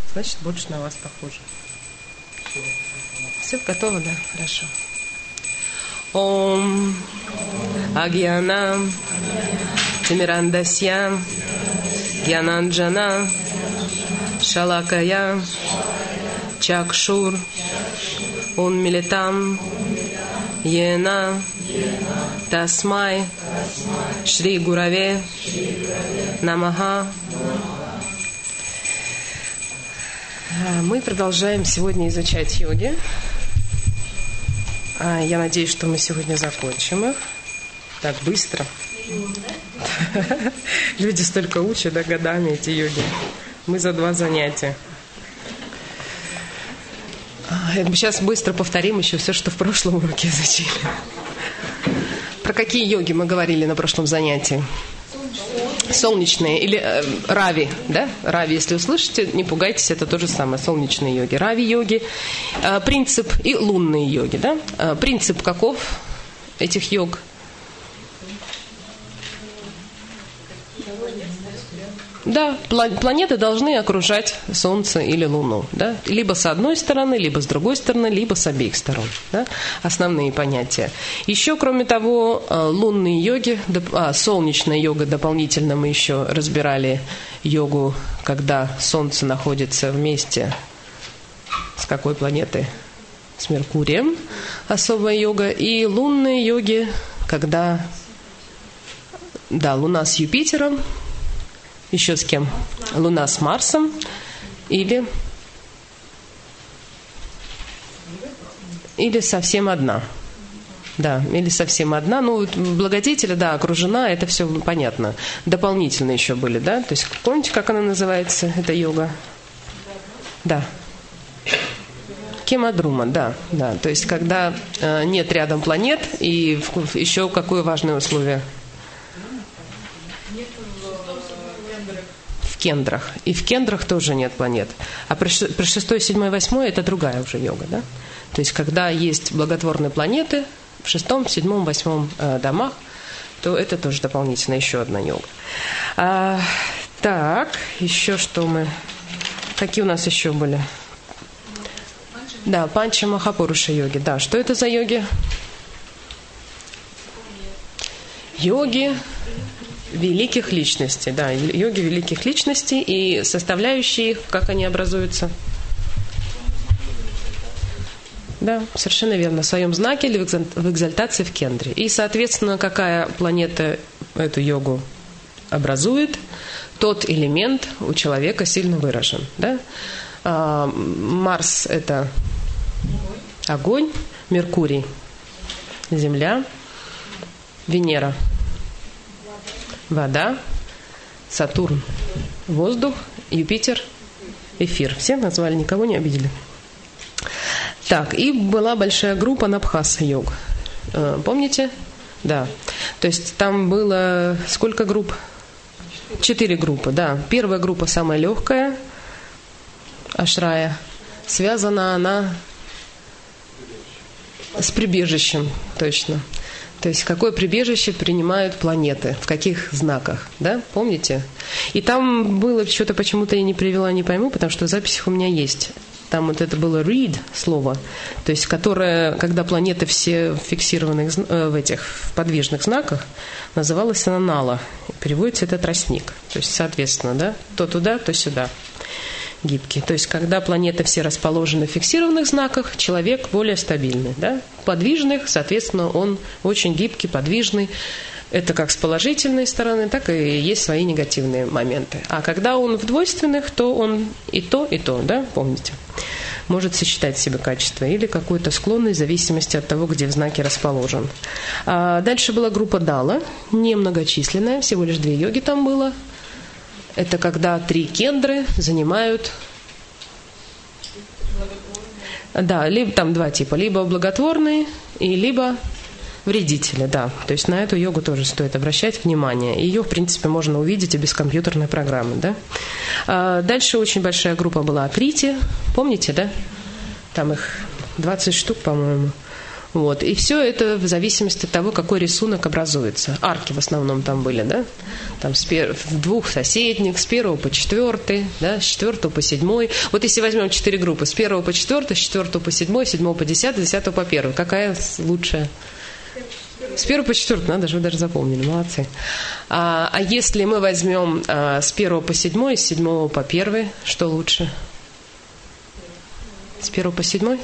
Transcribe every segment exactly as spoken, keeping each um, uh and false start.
Значит, больше на вас похоже. Все готово, да? Хорошо. Ом Агьянам Тимирандасьям Гьянанджана Шалакая Чакшур Унмилитам Йена Тасмай Шри Гураве Намаха. Мы продолжаем сегодня изучать йоги. Я надеюсь, что мы сегодня закончим их. Так быстро. Люди столько учат, да, годами эти йоги. Мы за два занятия. Сейчас быстро повторим еще все, что в прошлом уроке изучили. Про какие йоги мы говорили на прошлом занятии? Солнечные или э, рави, да? Рави, если услышите, не пугайтесь, это то же самое. Солнечные йоги, рави-йоги, э, принцип и лунные йоги, да? Э, принцип каков этих йог? Да, планеты должны окружать Солнце или Луну, да? Либо с одной стороны, либо с другой стороны, либо с обеих сторон, да? Основные понятия. Еще, кроме того, лунные йоги, а, солнечная йога дополнительно мы еще разбирали йогу, когда Солнце находится вместе с какой планетой? С Меркурием, особая йога. И лунные йоги, когда, да, Луна с Юпитером, еще с кем? Луна с Марсом или, или совсем одна. Да, или совсем одна. Ну, благодетеля, да, окружена, это все понятно. Дополнительно еще были, да? То есть, помните, как она называется, эта йога? Да. Кемадрума, да, да. То есть, когда э, нет рядом планет, и еще какое важное условие? В кендрах. И в кендрах тоже нет планет. А при шестой, седьмой, восьмой это другая уже йога, да? То есть, когда есть благотворные планеты в шестом, седьмом, восьмом э, домах, то это тоже дополнительно еще одна йога. А, так, еще что мы... Какие у нас еще были? Да, Панча Махапуруша йоги. Да, что это за йоги? Йоги великих личностей, да, йоги великих личностей и составляющие их, как они образуются? Да, совершенно верно, в своем знаке или в экзальтации в кендре. И, соответственно, какая планета эту йогу образует, тот элемент у человека сильно выражен. Да? А, Марс – это огонь, Меркурий – земля, Венера – вода, Сатурн – воздух, Юпитер – эфир. Все назвали, никого не обидели. Так, и была большая группа Набхаса-йог. Помните? Да. То есть там было сколько групп? Четыре группы, да. Первая группа самая легкая, Ашрая. Связана она с прибежищем, точно. То есть какое прибежище принимают планеты, в каких знаках, да, помните? И там было, что-то почему-то я не привела, не пойму, потому что в записях у меня есть. Там вот это было read слово, то есть которое, когда планеты все в фиксированных, в этих в подвижных знаках, называлась она нала. Переводится это тростник. То есть, соответственно, да, то туда, то сюда. Гибкий. То есть, когда планеты все расположены в фиксированных знаках, человек более стабильный. Да? Подвижных, соответственно, он очень гибкий, подвижный. Это как с положительной стороны, так и есть свои негативные моменты. А когда он в двойственных, то он и то, и то, да, помните? Может сочетать в себе качество или какую-то склонность в зависимости от того, где в знаке расположен. А дальше была группа Дала, немногочисленная, всего лишь две йоги там было. Это когда три кендры занимают... Да, либо там два типа, либо благотворные, и либо вредители, да. То есть на эту йогу тоже стоит обращать внимание. Ее, в принципе, можно увидеть и без компьютерной программы, да. А дальше очень большая группа была Акрити, помните, да? Там их двадцать штук, по-моему. Вот. И все это в зависимости от того, какой рисунок образуется. Арки в основном там были, да? Там с пер... в двух соседних, с первого по четвертый, да? С четвертого по седьмой. Вот если возьмем четыре группы, с первого по четвертый, с четвертого по седьмой, с седьмого по десятый, с десятого по первый. Какая лучшая? С первого по четвертый, надо же, вы даже запомнили, молодцы. А, а если мы возьмем а, с первого по седьмой, с седьмого по первый, что лучше? С первого по седьмой?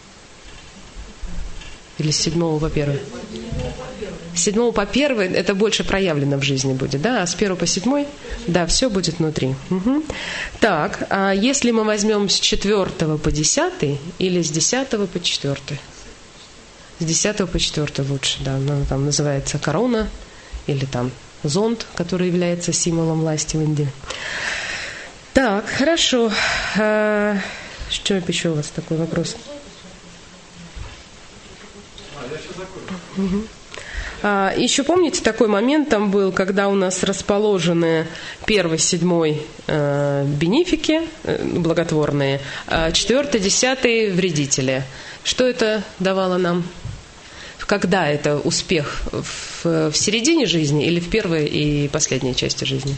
Или с седьмого по первый? С седьмого по первый это больше проявлено в жизни будет, да? А с первого по седьмой, да, все будет внутри. Угу. Так, а если мы возьмем с четвертого по десятый или с десятого по четвертый? С десятого по четвертый лучше, да. Она там называется корона или там зонт, который является символом власти в Индии. Так, хорошо. А, что еще у вас такой вопрос? Угу. А, еще помните, такой момент там был, когда у нас расположены первый, седьмой э, бенефики, э, благотворные, а четвертый, десятый вредители. Что это давало нам? Когда это успех? В, в середине жизни или в первой и последней части жизни?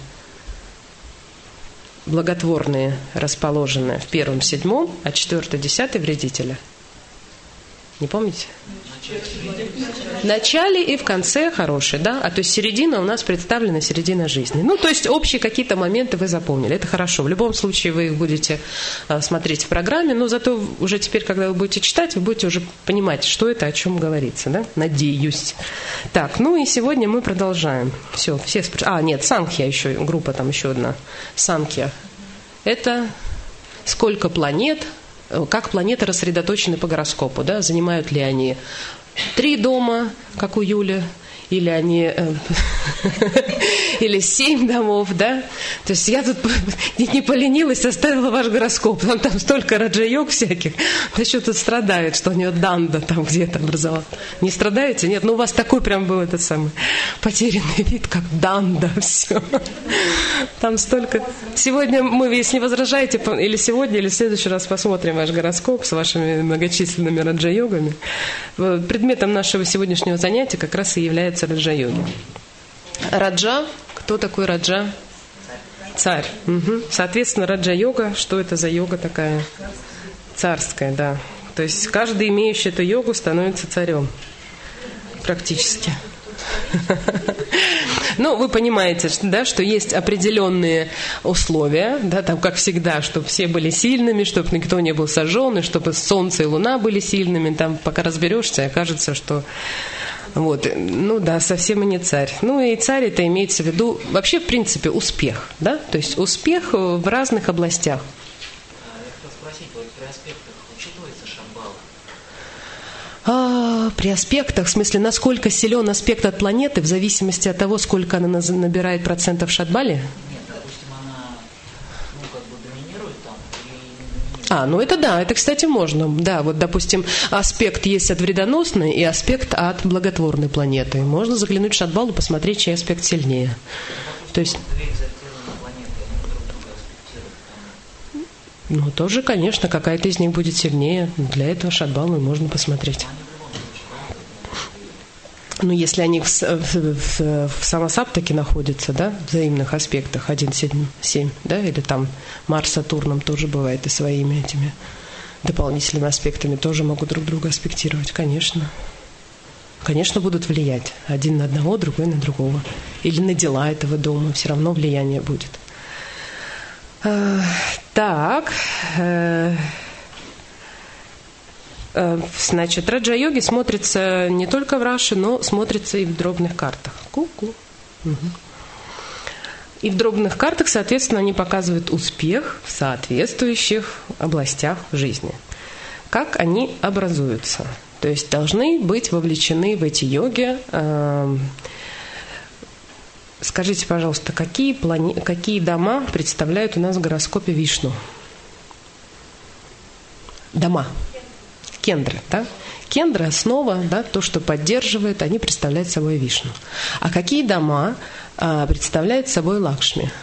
Благотворные расположены в первом, седьмом, а четвертый, десятый вредители. Не помните? В начале и в конце хорошие, да? А то есть середина у нас представлена, середина жизни. Ну, то есть общие какие-то моменты вы запомнили. Это хорошо. В любом случае вы их будете а, смотреть в программе, но зато уже теперь, когда вы будете читать, вы будете уже понимать, что это, о чем говорится, да? Надеюсь. Так, ну и сегодня мы продолжаем. Все, все спр... А, нет, Санхья еще, группа там еще одна. Санхья. Это сколько планет, как планеты рассредоточены по гороскопу, да? Занимают ли они три дома, как у Юли, или они э, или семь домов, да? То есть я тут не поленилась, оставила ваш гороскоп. Там, там столько раджа-йог всяких. Да что тут страдает, что у нее данда там где-то образовалась. Не страдаете? Нет, ну у вас такой прям был этот самый потерянный вид, как данда, все. Там столько. Сегодня мы, если не возражаете, или сегодня, или в следующий раз посмотрим ваш гороскоп с вашими многочисленными раджа-йогами. Предметом нашего сегодняшнего занятия как раз и является раджа-йоги. Раджа, кто такой раджа? Царь. Угу. Соответственно, раджа-йога, что это за йога такая? Царская, да. То есть каждый, имеющий эту йогу, становится царем. Практически. Ну, вы понимаете, да, что есть определенные условия, да, там, как всегда, чтобы все были сильными, чтобы никто не был сожжен, и чтобы солнце и луна были сильными. Там, пока разберешься, окажется, что вот, ну да, совсем и не царь. Ну и царь это имеется в виду, вообще, в принципе, успех, да, то есть успех в разных областях. Я хотел спросить, вот при аспектах учитывается шамбала? А, при аспектах, в смысле, насколько силен аспект от планеты, в зависимости от того, сколько она набирает процентов в Шатбале? Нет, допустим, она, ну, как бы доминирует там. И... А, ну это да, это, кстати, можно. Да, вот, допустим, аспект есть от вредоносной и аспект от благотворной планеты. Можно заглянуть в Шатбалу, посмотреть, чей аспект сильнее. Допустим, то есть... две экзальтированные планеты, они друг друга аспектируют. Там... Ну, тоже, конечно, какая-то из них будет сильнее. Для этого Шатбалу можно посмотреть. Ну, если они в, в, в, в самосаптаке находятся, да, в взаимных аспектах, один, семь, семь, да, или там Марс с Сатурном тоже бывает и своими этими дополнительными аспектами тоже могут друг друга аспектировать, конечно. Конечно, будут влиять один на одного, другой на другого. Или на дела этого дома, все равно влияние будет. А, так... Э, Значит, раджа-йоги смотрится не только в раши, но смотрится и в дробных картах. Ку-ку. Угу. И в дробных картах, соответственно, они показывают успех в соответствующих областях жизни. Как они образуются. То есть должны быть вовлечены в эти йоги. Э, скажите, пожалуйста, какие, плане... какие дома представляют у нас в гороскопе Вишну? Дома. Кендры, да? Кендры – основа, да, то, что поддерживает, они представляют собой Вишну. А какие дома а, представляют собой Лакшми?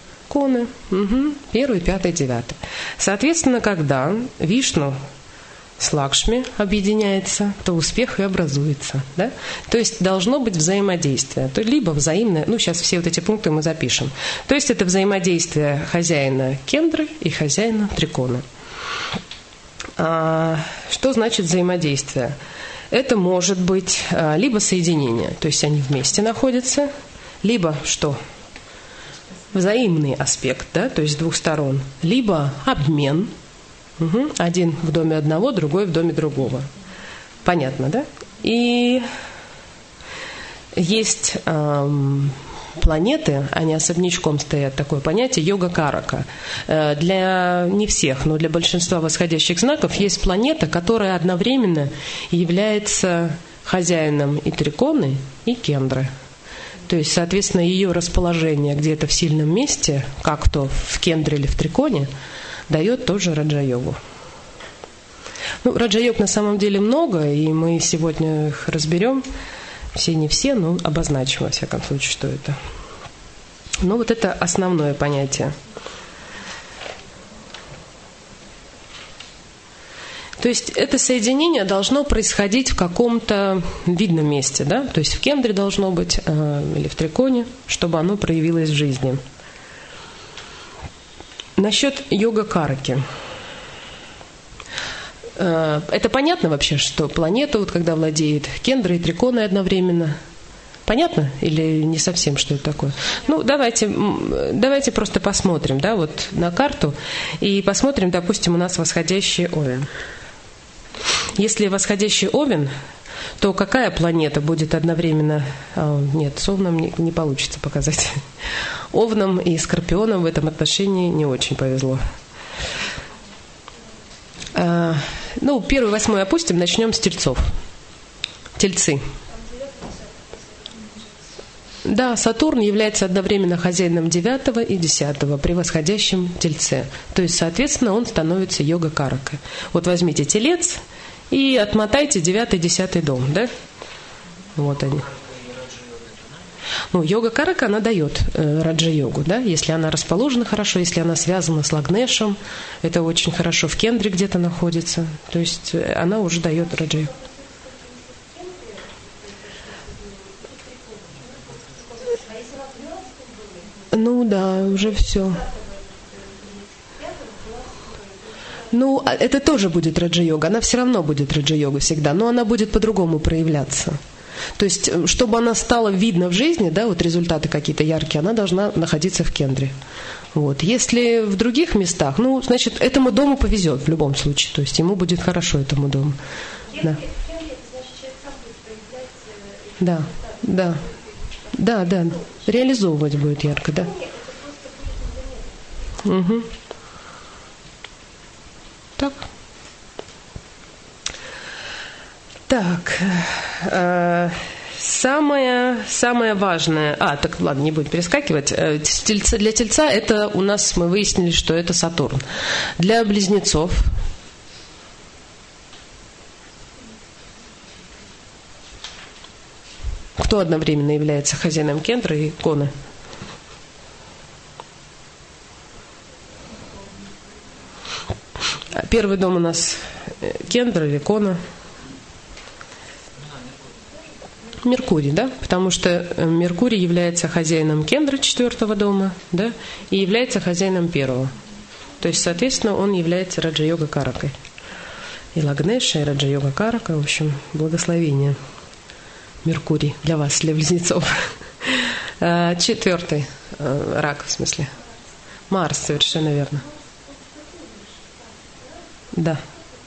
Коны. Угу. Первый, пятый, девятый. Соответственно, когда Вишну с Лакшми объединяется, то успех и образуется. Да? То есть должно быть взаимодействие. То либо взаимное, ну сейчас все вот эти пункты мы запишем. То есть это взаимодействие хозяина кендры и хозяина трикона. А, что значит взаимодействие? Это может быть а, либо соединение, то есть они вместе находятся, либо что? Взаимный аспект, да, то есть с двух сторон, либо обмен. Угу. Один в доме одного, другой в доме другого. Понятно, да? И есть эм, планеты, они особнячком стоят, такое понятие йога-карака. Э, для не всех, но для большинства восходящих знаков есть планета, которая одновременно является хозяином и триконы, и кендры. То есть, соответственно, ее расположение где-то в сильном месте, как то в кендре или в триконе, дает тоже раджа-йогу. Ну, раджа-йог на самом деле много, и мы сегодня их разберем. Все не все, но обозначим, во всяком случае, что это. Но вот это основное понятие. То есть это соединение должно происходить в каком-то видном месте, да? То есть в кендре должно быть, э, или в триконе, чтобы оно проявилось в жизни. Насчет йога-караки. Это понятно вообще, что планета, вот когда владеет кендрой и триконой одновременно? Понятно? Или не совсем, что это такое? Ну, давайте, давайте просто посмотрим, да, вот на карту и посмотрим, допустим, у нас восходящий Овен. Если восходящий Овен, то какая планета будет одновременно... А, нет, с Овном не, не получится показать. Овном и Скорпионом в этом отношении не очень повезло. А, ну, первый, восьмой опустим, начнем с тельцов. Тельцы. Да, Сатурн является одновременно хозяином девятого и десятого при восходящем тельце. То есть, соответственно, он становится йога-каракой. Вот возьмите телец и отмотайте девятый, десятый дом, да? Вот они. Ну, йога-карака, она дает э, раджа-йогу, да, если она расположена хорошо, если она связана с лагнешем, это очень хорошо, в кендре где-то находится, то есть она уже дает раджа-йогу. Ну да, уже все. Ну, это тоже будет раджа-йога, она все равно будет раджа-йога всегда, но она будет по-другому проявляться. То есть, чтобы она стала видна в жизни, да, вот результаты какие-то яркие, она должна находиться в кендре. Вот. Если в других местах, ну, значит, этому дому повезет в любом случае, то есть ему будет хорошо этому дому. Да. Да, да, да, да, реализовывать будет ярко, да. Угу. Так. Так, э, самое, самое важное... А, так, ладно, не будем перескакивать. Тельца, для тельца это у нас, мы выяснили, что это Сатурн. Для близнецов... Кто одновременно является хозяином кендра и коны? Первый дом у нас кендра или кона? Меркурий, да, потому что Меркурий является хозяином кендры четвертого дома, да, и является хозяином первого. То есть, соответственно, он является раджа-йога-каракой. И Лагнеша, и раджа-йога-карака, в общем, благословение. Меркурий для вас, для близнецов. Четвертый рак, в смысле. Марс, совершенно верно. Да.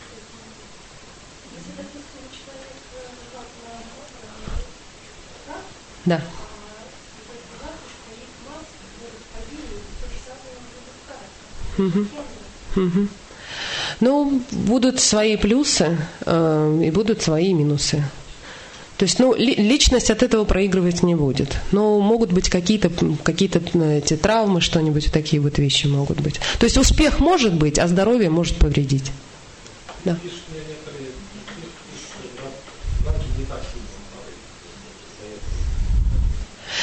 Да. Угу. Угу. Ну, будут свои плюсы э, и будут свои минусы. То есть, ну, ли, личность от этого проигрывать не будет. Но могут быть какие-то, какие-то эти травмы, что-нибудь, такие вот вещи могут быть. То есть успех может быть, а здоровье может повредить. Да.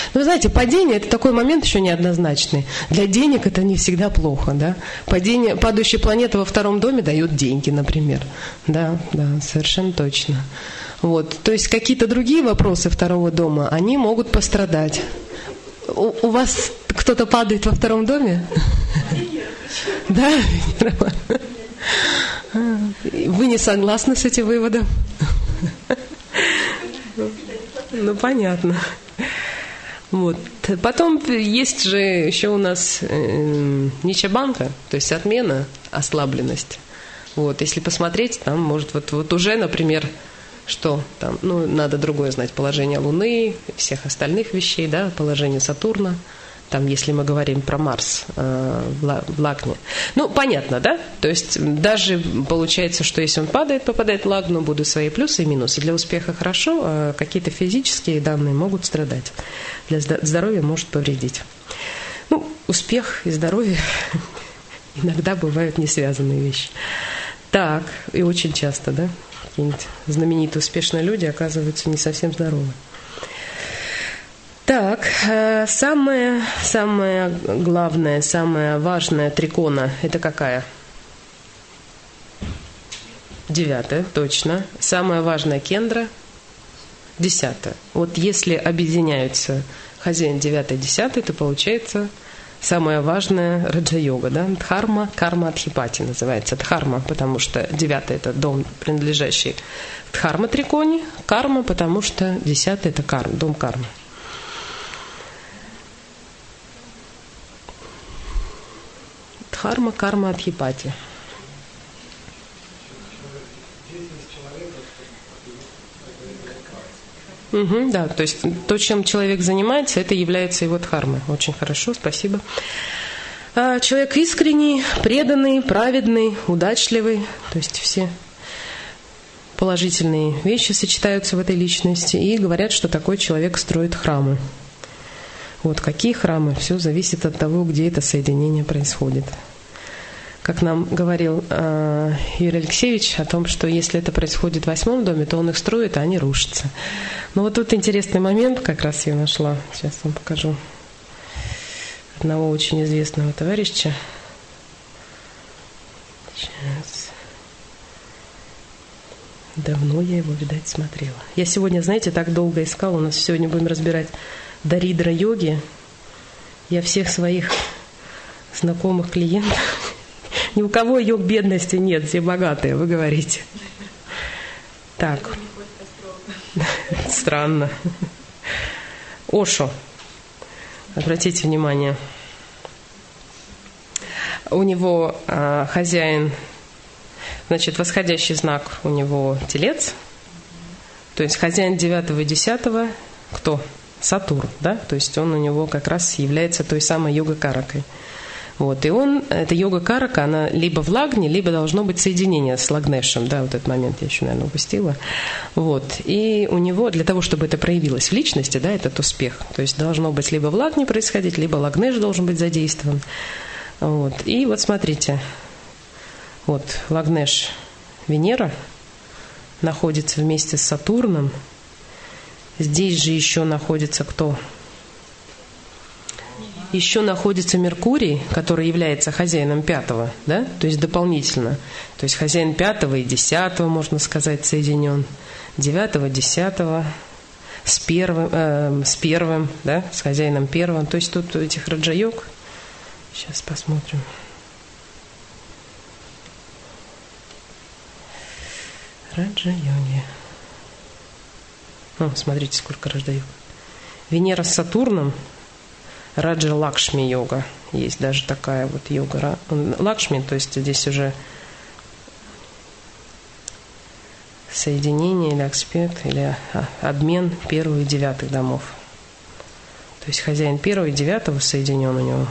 Ну, вы знаете, падение – это такой момент еще неоднозначный. Для денег это не всегда плохо, да. Падение, падающая планета во втором доме дает деньги, например. Да, да, совершенно точно. Вот. То есть какие-то другие вопросы второго дома, они могут пострадать. У, у вас кто-то падает во втором доме? Да? Вы не согласны с этим выводом? Ну, понятно. Вот. Потом есть же еще у нас э, ничабанка, то есть отмена, ослабленность. Вот. Если посмотреть, там может вот, вот уже, например, что там, ну, надо другое знать, положение Луны, всех остальных вещей, да, положение Сатурна. Там, если мы говорим про Марс э, в Лагне. Ну, понятно, да? То есть даже получается, что если он падает, попадает в Лагну, будут свои плюсы и минусы. Для успеха хорошо, а какие-то физические данные могут страдать. Для здоровья может повредить. Ну, успех и здоровье иногда бывают не связанные вещи. Так, и очень часто, да? Какие-нибудь знаменитые успешные люди оказываются не совсем здоровы. Так, самое, самое главное, самое важное трикона – это какая? Девятая, точно. Самая важная кендра – десятая. Вот если объединяются хозяин девятый и десятый, то получается самая важная раджа-йога, да? Дхарма, карма, адхипати называется. Дхарма, потому что девятый – это дом, принадлежащий дхарма-триконе. Карма, потому что десятый – это карма, дом кармы. Дхарма, карма, адхипати. Угу, да, то есть то, чем человек занимается, это является его дхармой. Очень хорошо, спасибо. А человек искренний, преданный, праведный, удачливый, то есть все положительные вещи сочетаются в этой личности, и говорят, что такой человек строит храмы. Вот какие храмы, все зависит от того, где это соединение происходит. Как нам говорил э, Юрий Алексеевич о том, что если это происходит в восьмом доме, то он их строит, а они рушатся. Но вот тут интересный момент, как раз я нашла, сейчас вам покажу, одного очень известного товарища. Сейчас. Давно я его, видать, смотрела. Я сегодня, знаете, так долго искала, у нас сегодня будем разбирать даридра-йоги. Я всех своих знакомых клиентов, ни у кого йог бедности нет, все богатые, вы говорите. Так. Странно. Ошо. Обратите внимание. У него а, хозяин, значит, восходящий знак у него телец. То есть хозяин девятого и десятого кто? Сатурн, да? То есть он у него как раз является той самой йога-каракой. Вот, и он, эта йога-карака, она либо в лагне, либо должно быть соединение с лагнешем, да, вот этот момент я еще, наверное, упустила. Вот, и у него, для того, чтобы это проявилось в личности, да, этот успех, то есть должно быть либо в лагне происходить, либо лагнеш должен быть задействован. Вот, и вот смотрите, вот лагнеш Венера находится вместе с Сатурном, здесь же еще находится кто? Еще находится Меркурий, который является хозяином пятого, да, то есть дополнительно. То есть хозяин пятого и десятого, можно сказать, соединен. Девятого, десятого, с первым, э, с первым, да, с хозяином первым. То есть тут этих раджа-йог. Сейчас посмотрим. Раджа-йоги. О, смотрите, сколько раджа-йог. Венера с Сатурном. Раджа Лакшми йога. Есть даже такая вот йога. Лакшми, то есть здесь уже соединение или аспект, или обмен первого и девятых домов. То есть хозяин первого и девятого соединен у него.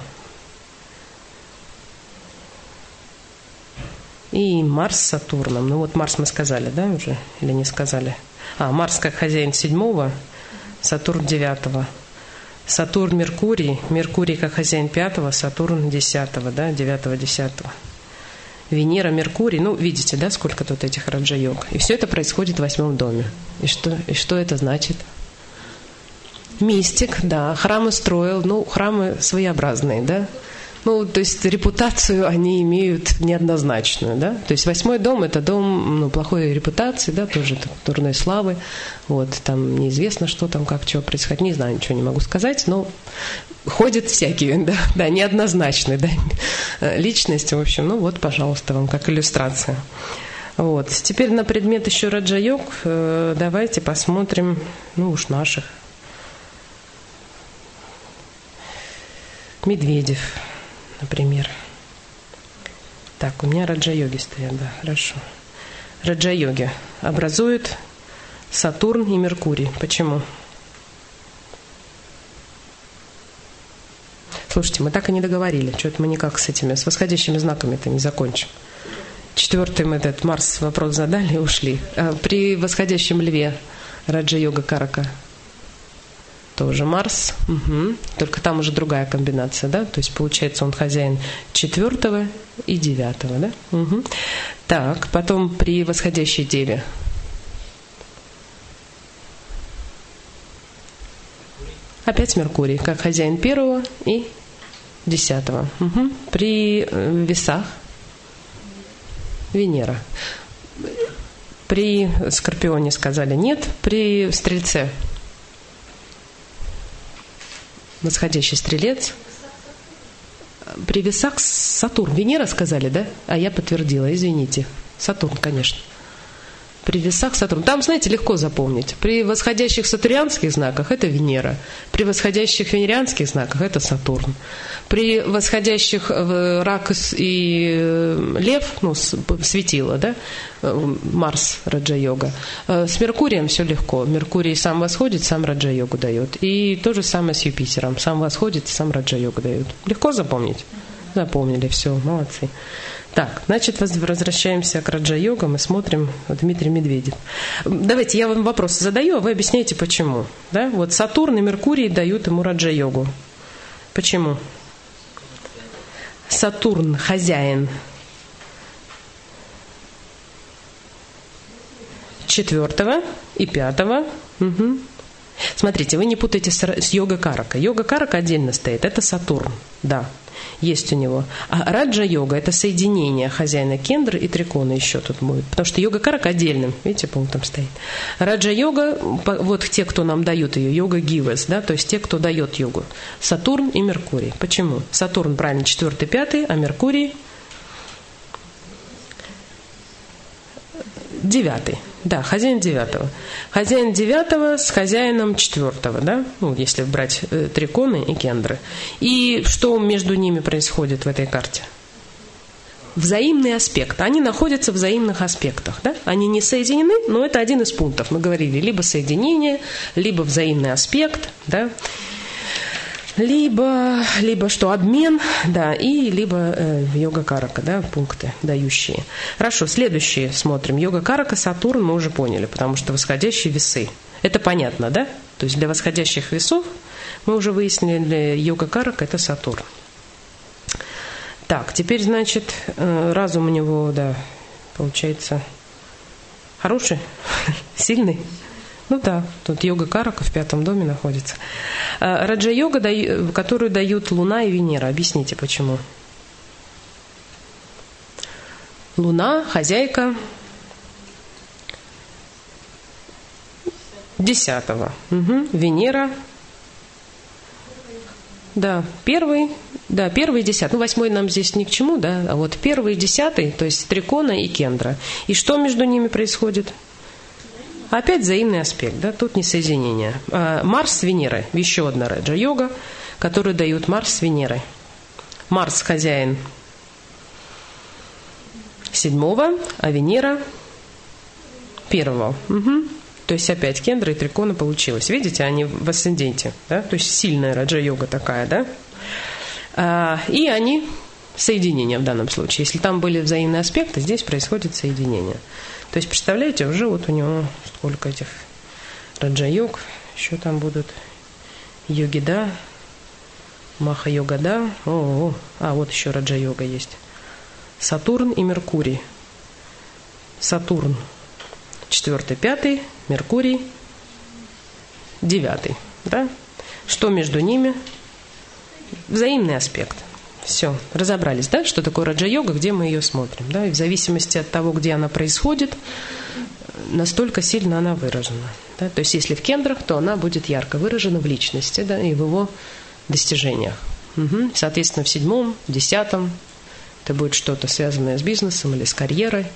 И Марс с Сатурном. Ну вот Марс мы сказали, да, уже? Или не сказали? А, Марс как хозяин седьмого, Сатурн девятого. Сатурн, Меркурий, Меркурий как хозяин пятого, Сатурн десятого, да, девятого, десятого. Венера, Меркурий, ну, видите, да, сколько тут этих раджа-йог. И все это происходит в восьмом доме. И что, и что это значит? Мистик, да, храмы строил, ну, храмы своеобразные, да. Ну, то есть репутацию они имеют неоднозначную, да. То есть восьмой дом – это дом, ну, плохой репутации, да, тоже дурной славы. Вот, там неизвестно, что там, как, что происходит, не знаю, ничего не могу сказать, но ходят всякие, да, да, неоднозначные, да, личности, в общем. Ну, вот, пожалуйста, вам как иллюстрация. Вот. Теперь на предмет еще раджа-йог давайте посмотрим, ну, уж наших. Медведев, например. Так, у меня раджа-йоги стоят, да, хорошо. Раджа-йоги образуют Сатурн и Меркурий. Почему? Слушайте, мы так и не договорили. Что-то мы никак с этими, с восходящими знаками-то не закончим. Четвертый мы этот Марс вопрос задали и ушли. А при восходящем льве раджа-йога карака тоже Марс, угу. Только там уже другая комбинация, да? То есть получается он хозяин четвертого и девятого, да? Угу. Так, потом при восходящей деве опять Меркурий, как хозяин первого и десятого. Угу. При весах Венера. При Скорпионе сказали нет, при Стрельце восходящий Стрелец. При весах Сатурн. Венера сказали, да? А я подтвердила, извините. Сатурн, конечно. При весах Сатурн. Там, знаете, легко запомнить. При восходящих сатурнианских знаках это Венера. При восходящих венерианских знаках это Сатурн. При восходящих Рак и Лев, ну, светило, да? Марс, раджа-йога. С Меркурием все легко. Меркурий сам восходит, сам раджа-йогу дает. И то же самое с Юпитером. Сам восходит, сам раджа-йогу дает. Легко запомнить? Запомнили, все, молодцы. Так, значит, возвращаемся к раджа-йогам и смотрим Дмитрий Медведев. Давайте я вам вопрос задаю, а вы объясняете, почему. Да? Вот Сатурн и Меркурий дают ему раджа-йогу. Почему? Сатурн хозяин четвертого и пятого. Угу. Смотрите, вы не путайте с, с йога-карака. Йога-карака отдельно стоит, это Сатурн, да. Есть у него. А раджа-йога – это соединение хозяина кендры и трикона еще тут будет. Потому что йога-карака отдельным, видите, пунктом стоит. Раджа-йога, вот те, кто нам дают ее, йога-гивас, да, то есть те, кто дает йогу. Сатурн и Меркурий. Почему? Сатурн, правильно, четвертый, пятый, а Меркурий девятый. Да, хозяин девятого. Хозяин девятого с хозяином четвертого, да, ну, если брать э, триконы и кендры. И что между ними происходит в этой карте? Взаимный аспект. Они находятся в взаимных аспектах, да? Они не соединены, но это один из пунктов. Мы говорили, либо соединение, либо взаимный аспект, да, либо, либо что, обмен, да, и либо э, йога-карака, да, пункты дающие. Хорошо, следующие смотрим. Йога-карака, Сатурн мы уже поняли, потому что восходящие весы. Это понятно, да? То есть для восходящих весов мы уже выяснили, йога-карака это Сатурн. Так, теперь, значит, э, разум у него, да, получается, хороший, сильный. Ну да, тут йога-карака в пятом доме находится. Раджа-йога, которую дают Луна и Венера. Объясните, почему. Луна, хозяйка десятого. Угу. Венера. Да, первый. Да, первый и десятый. Ну, восьмой нам здесь ни к чему, да. А вот первый и десятый, то есть трикона и кендра. И что между ними происходит? Опять взаимный аспект, да, тут не соединение. А, Марс с Венерой, еще одна раджа-йога, которую дают Марс с Венерой. Марс хозяин седьмого, а Венера первого. Угу. То есть опять кендра и трикона получилось. Видите, они в асценденте, да, то есть сильная раджа-йога такая, да. А, и они соединение в данном случае. Если там были взаимные аспекты, здесь происходит соединение. То есть, представляете, уже вот у него сколько этих раджа-йог, еще там будут йоги-да, маха-йога-да, о-о-о. А, вот еще раджа-йога есть. Сатурн и Меркурий. Сатурн четвертый, пятый, Меркурий девятый, да? Что между ними? Взаимный аспект. Все, разобрались, да, что такое раджа-йога, где мы ее смотрим. Да? И в зависимости от того, где она происходит, настолько сильно она выражена. Да? То есть если в кендрах, то она будет ярко выражена в личности, да, и в его достижениях. Угу. Соответственно, в седьмом, в десятом это будет что-то связанное с бизнесом или с карьерой.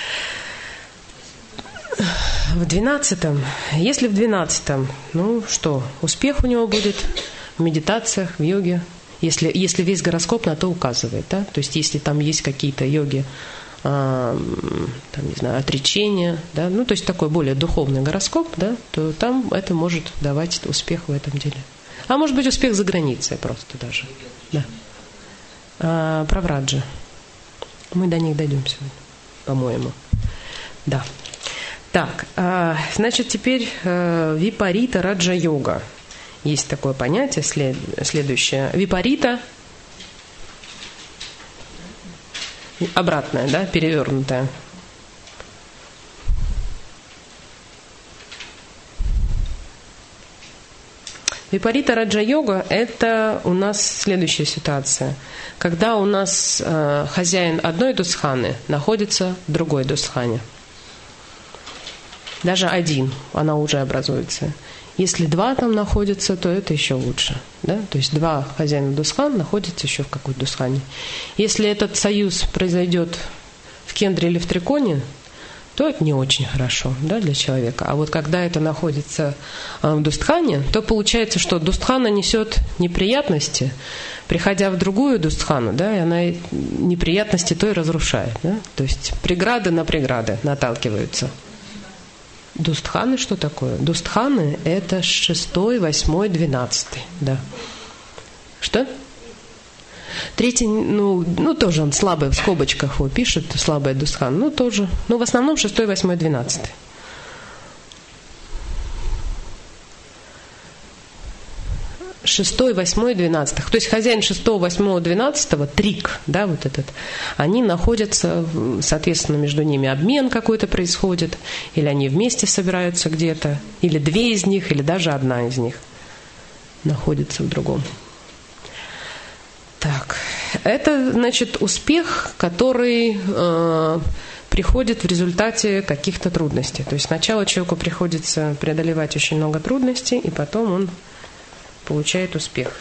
В двенадцатом, если в двенадцатом, ну что, успех у него будет в медитациях, в йоге, если, если весь гороскоп на то указывает, да? То есть если там есть какие-то йоги, а, там, не знаю, отречения, да? Ну, то есть такой более духовный гороскоп, да? То там это может давать успех в этом деле. А может быть успех за границей просто даже. Да. А, про враджи. Мы до них дойдем сегодня, по-моему. Да. Так, а, значит, теперь а, випарита раджа-йога. Есть такое понятие след, следующее. Випарита обратное, да, перевернутое. Випарита раджа-йога – это у нас следующая ситуация. Когда у нас э, хозяин одной дусханы находится в другой дусхане. Даже один, она уже образуется. Если два там находятся, то это еще лучше. Да? То есть два хозяина дусхан находятся еще в какой-то дусхане. Если этот союз произойдет в кендре или в триконе, то это не очень хорошо, да, для человека. А вот когда это находится в дустхане, то получается, что дустхана несет неприятности, приходя в другую дустхану, да, и она неприятности то и разрушает. Да? То есть преграды на преграды наталкиваются. Дустханы что такое? Дустханы – это шестой, восьмой, двенадцатый. Да. Что? Третий, ну, ну, тоже он слабый, в скобочках его пишет, слабая дустхан. Ну, тоже. Ну, в основном шестой, восьмой, двенадцатый. Шестой, восьмой, двенадцатый. То есть хозяин шестого, восьмого, двенадцатого, трик, да, вот этот, они находятся, соответственно, между ними обмен какой-то происходит, или они вместе собираются где-то, или две из них, или даже одна из них находится в другом. Так, это, значит, успех, который э, приходит в результате каких-то трудностей. То есть сначала человеку приходится преодолевать очень много трудностей, и потом он получает успех.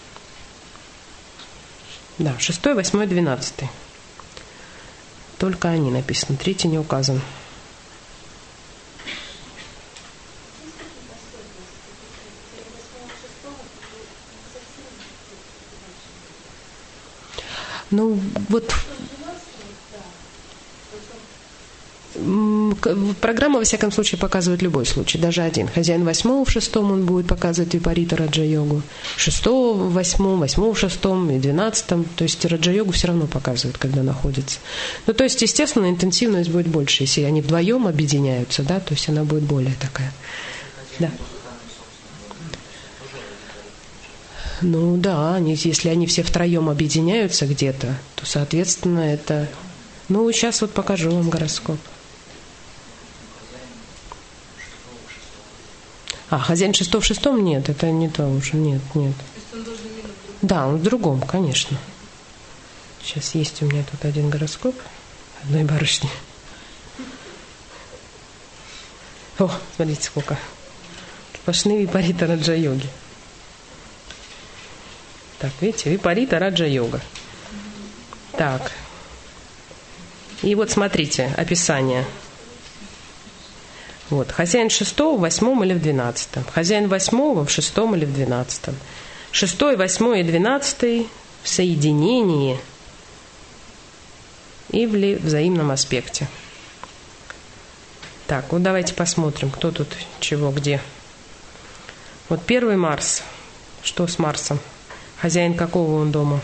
Да, шестой, восьмой, двенадцатый. Только они написаны, третий не указан. Ну, вот программа, во всяком случае, показывает любой случай, даже один. Хозяин восьмого в шестом, он будет показывать випарита раджа-йогу. Шестого в восьмом, восьмого в шестом и двенадцатом. То есть раджа-йогу все равно показывают, когда находится. Ну, то есть, естественно, интенсивность будет больше. Если они вдвоем объединяются, да, то есть она будет более такая. Да. Ну да, они, если они все втроем объединяются где-то, то, соответственно, это... Ну, сейчас вот покажу вам гороскоп. А, хозяин шестого в шестом? Нет, это не то уже. Нет, нет. Да, он в другом, конечно. Сейчас есть у меня тут один гороскоп одной барышни. О, смотрите, сколько. Сплошные випарита раджа-йоги. Так, видите, випарита раджа-йога. Так. И вот смотрите, описание. Вот, хозяин шестого в восьмом или в двенадцатом. Хозяин восьмого в шестом или в двенадцатом. Шестой, восьмой и двенадцатый в соединении и в взаимном аспекте. Так, вот давайте посмотрим, кто тут чего где. Вот первый Марс. Что с Марсом? Хозяин какого он дома?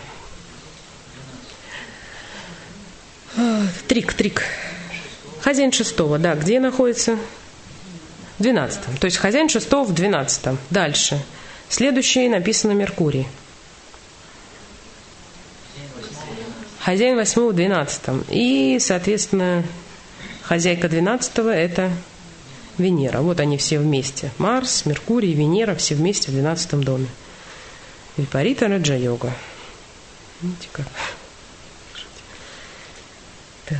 Трик, трик. Хозяин шестого, да, где находится? В двенадцатом. То есть хозяин шестого в двенадцатом. Дальше. Следующий написано Меркурий. Хозяин восьмого в двенадцатом. И, соответственно, хозяйка двенадцатого это Венера. Вот они все вместе. Марс, Меркурий, Венера все вместе в двенадцатом доме. Випарита раджа-йога. Видите как? Так.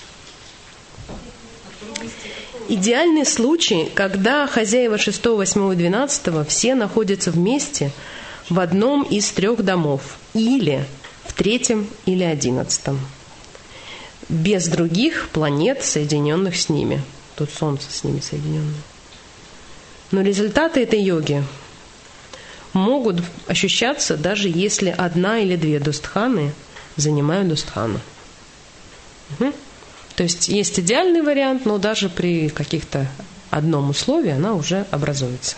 Идеальный случай, когда хозяева шестого, восьмого и двенадцатого все находятся вместе в одном из трех домов или в третьем или одиннадцатом, без других планет, соединенных с ними. Тут Солнце с ними соединенное. Но результаты этой йоги могут ощущаться, даже если одна или две достханы занимают достхану. Угу. То есть есть идеальный вариант, но даже при каких-то одном условии она уже образуется.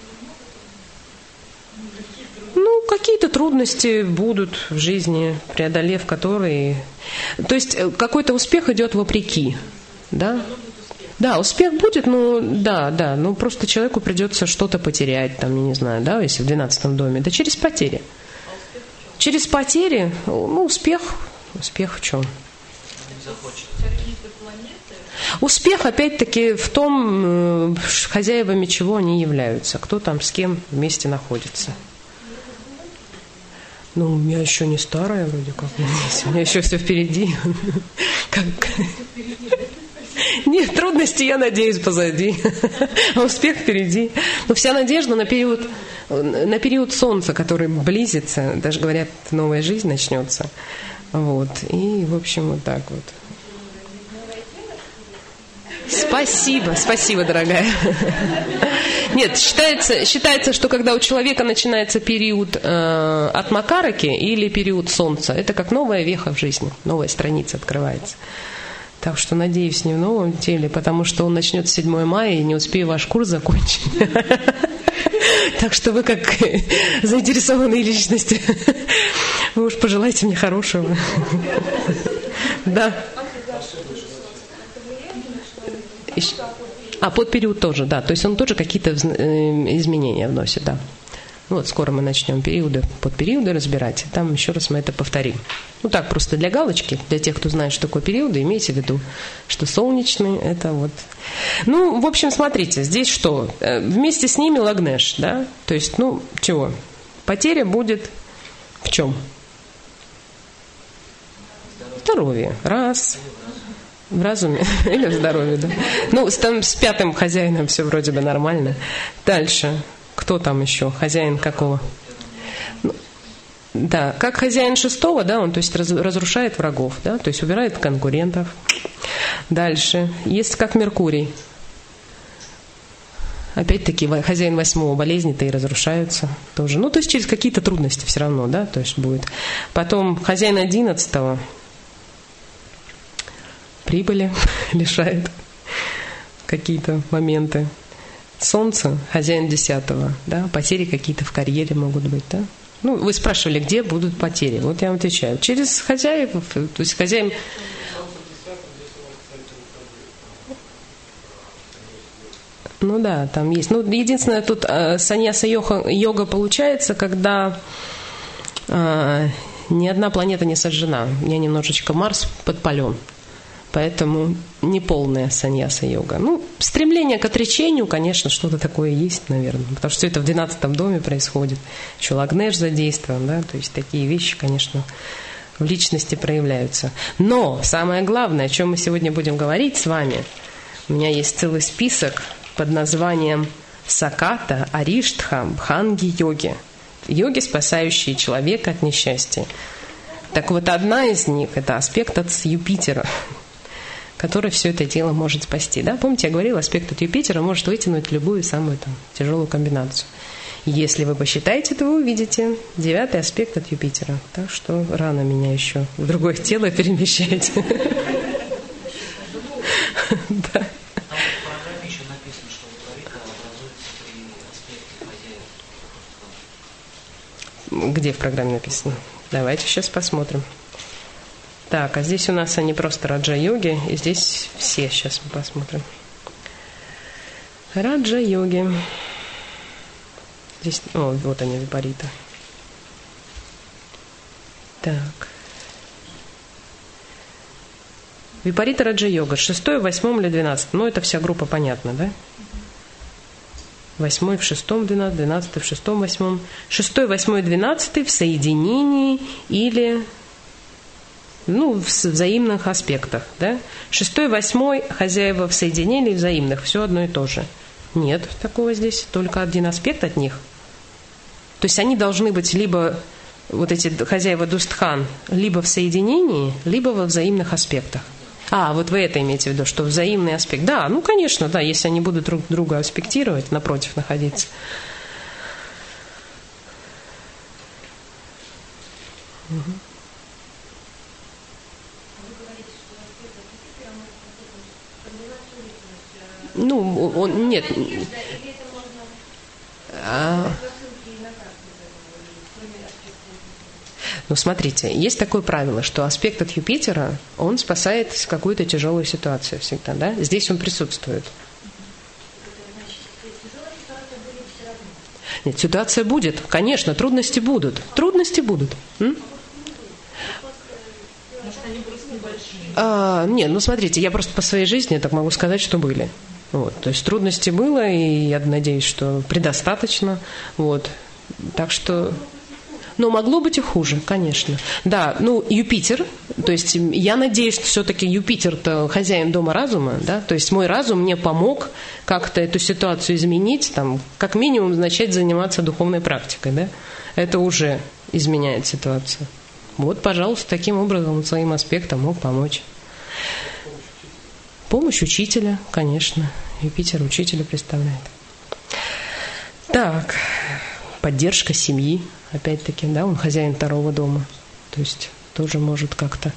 Ну, какие-то трудности будут в жизни, преодолев которые... То есть какой-то успех идет вопреки, да? Да, успех будет, но да, да, ну просто человеку придется что-то потерять, там, я не знаю, да, если в двенадцатом доме, да через потери. Через потери, ну, успех, успех в чем? Успех, опять-таки, в том, хозяевами чего они являются, кто там с кем вместе находится. Ну, у меня еще не старая вроде как, у меня еще все впереди. Как... Нет, трудности, я надеюсь, позади, а успех впереди. Но вся надежда на период, на период Солнца, который близится, даже говорят, новая жизнь начнется. Вот, и, в общем, вот так вот. Спасибо, спасибо, дорогая. Нет, считается, считается, что когда у человека начинается период э, от Макараки или период Солнца, это как новая веха в жизни, новая страница открывается. Так что, надеюсь, не в новом теле, потому что он начнет с седьмого мая, и не успею ваш курс закончить. Так что вы, как заинтересованные личности, вы уж пожелайте мне хорошего. Да. А под период тоже, да. То есть он тоже какие-то изменения вносит, да. Вот скоро мы начнем периоды под периоды разбирать. Там еще раз мы это повторим. Ну так, просто для галочки, для тех, кто знает, что такое периоды, имейте в виду, что солнечный это вот. Ну, в общем, смотрите, здесь что? Вместе с ними Лагнеш, да? То есть, ну, чего? Потеря будет в чем? Здоровье. Раз. В разуме или в здоровье, да? Ну, с, там, с пятым хозяином все вроде бы нормально. Дальше. Кто там еще? Хозяин какого? Ну, да, как хозяин шестого, да, он то есть раз, разрушает врагов, да, то есть убирает конкурентов. Дальше. Есть как Меркурий. Опять-таки хозяин восьмого, болезни-то и разрушаются тоже. Ну, то есть через какие-то трудности все равно, да, то есть будет. Потом хозяин одиннадцатого прибыли лишает какие-то моменты. Солнце, хозяин десятого, да, потери какие-то в карьере могут быть, да. Ну, вы спрашивали, где будут потери. Вот я вам отвечаю. Через хозяев, то есть хозяин... Ну да, там есть. Ну, единственное, тут э, саньяса йога, йога получается, когда э, ни одна планета не сожжена. У меня немножечко Марс подпален. Поэтому неполная саньяса-йога. Ну, стремление к отречению, конечно, что-то такое есть, наверное. Потому что все это в двенадцатом доме происходит. Еще Лагнеш задействован, да, то есть такие вещи, конечно, в личности проявляются. Но самое главное, о чем мы сегодня будем говорить с вами, у меня есть целый список под названием Саката, Ариштха, Бханги-йоги. Йоги, спасающие человека от несчастья. Так вот, одна из них – это аспект от Юпитера, который все это дело может спасти. Да? Помните, я говорила, аспект от Юпитера может вытянуть любую самую там, тяжелую комбинацию. Если вы посчитаете, то вы увидите девятый аспект от Юпитера. Так что рано меня еще в другое тело перемещать. Где в программе написано? Давайте сейчас посмотрим. Так, а здесь у нас они просто раджа-йоги, и здесь все, сейчас мы посмотрим. Раджа-йоги. Здесь, о, вот они, випарита. Так. Випарита раджа-йога. Шестой, восьмом или двенадцатом. Ну, это вся группа, понятно, да? восьмой в шестом, двенадцатый, двенадцатый в шестом, восьмом. Шестой, восьмой, двенадцатый в соединении или, ну, в взаимных аспектах, да? Шестой, восьмой хозяева в соединении, взаимных, все одно и то же. Нет такого здесь, только один аспект от них. То есть они должны быть либо, вот эти хозяева Дустхан, либо в соединении, либо во взаимных аспектах. А, вот вы это имеете в виду, что взаимный аспект. Да, ну, конечно, да, если они будут друг друга аспектировать, напротив находиться. Угу. Ну, он, нет. А... Ну, смотрите, есть такое правило, что аспект от Юпитера, он спасает какую-то тяжелую ситуацию всегда, да? Здесь он присутствует. Нет, ситуация будет, конечно, трудности будут. Трудности будут. М? А, нет, ну смотрите, я просто по своей жизни так могу сказать, что были. Вот, то есть трудности было, и я надеюсь, что предостаточно. Вот, так что... Но могло быть и хуже, конечно. Да, ну, Юпитер, то есть я надеюсь, что все-таки Юпитер-то хозяин дома разума, да, то есть мой разум мне помог как-то эту ситуацию изменить, там, как минимум начать заниматься духовной практикой, да, это уже изменяет ситуацию. Вот, пожалуйста, таким образом он своим аспектом мог помочь. Помощь учителя, конечно, Юпитер учителя представляет. Так, поддержка семьи. Опять-таки, да, он хозяин второго дома. То есть тоже может как-то...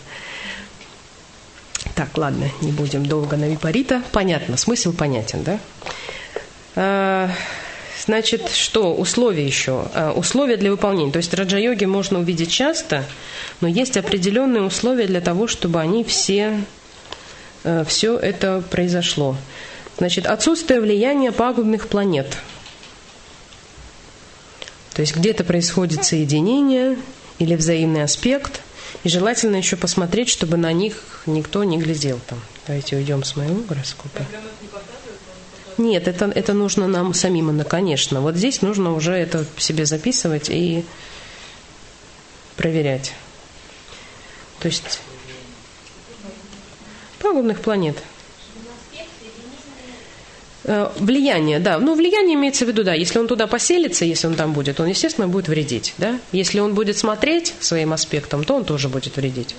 Так, ладно, не будем долго на випарита. Понятно, смысл понятен, да? А, значит, что? Условия еще. А, условия для выполнения. То есть раджа-йоги можно увидеть часто, но есть определенные условия для того, чтобы они все... все это произошло. Значит, отсутствие влияния пагубных планет. То есть где-то происходит соединение или взаимный аспект, и желательно еще посмотреть, чтобы на них никто не глядел там. Давайте уйдем с моего гороскопа. Нет, это, это нужно нам самим, конечно. Вот здесь нужно уже это себе записывать и проверять. То есть пагубных планет. Влияние, да. Ну, влияние имеется в виду, да, если он туда поселится, если он там будет, он, естественно, будет вредить, да. Если он будет смотреть своим аспектом, то он тоже будет вредить.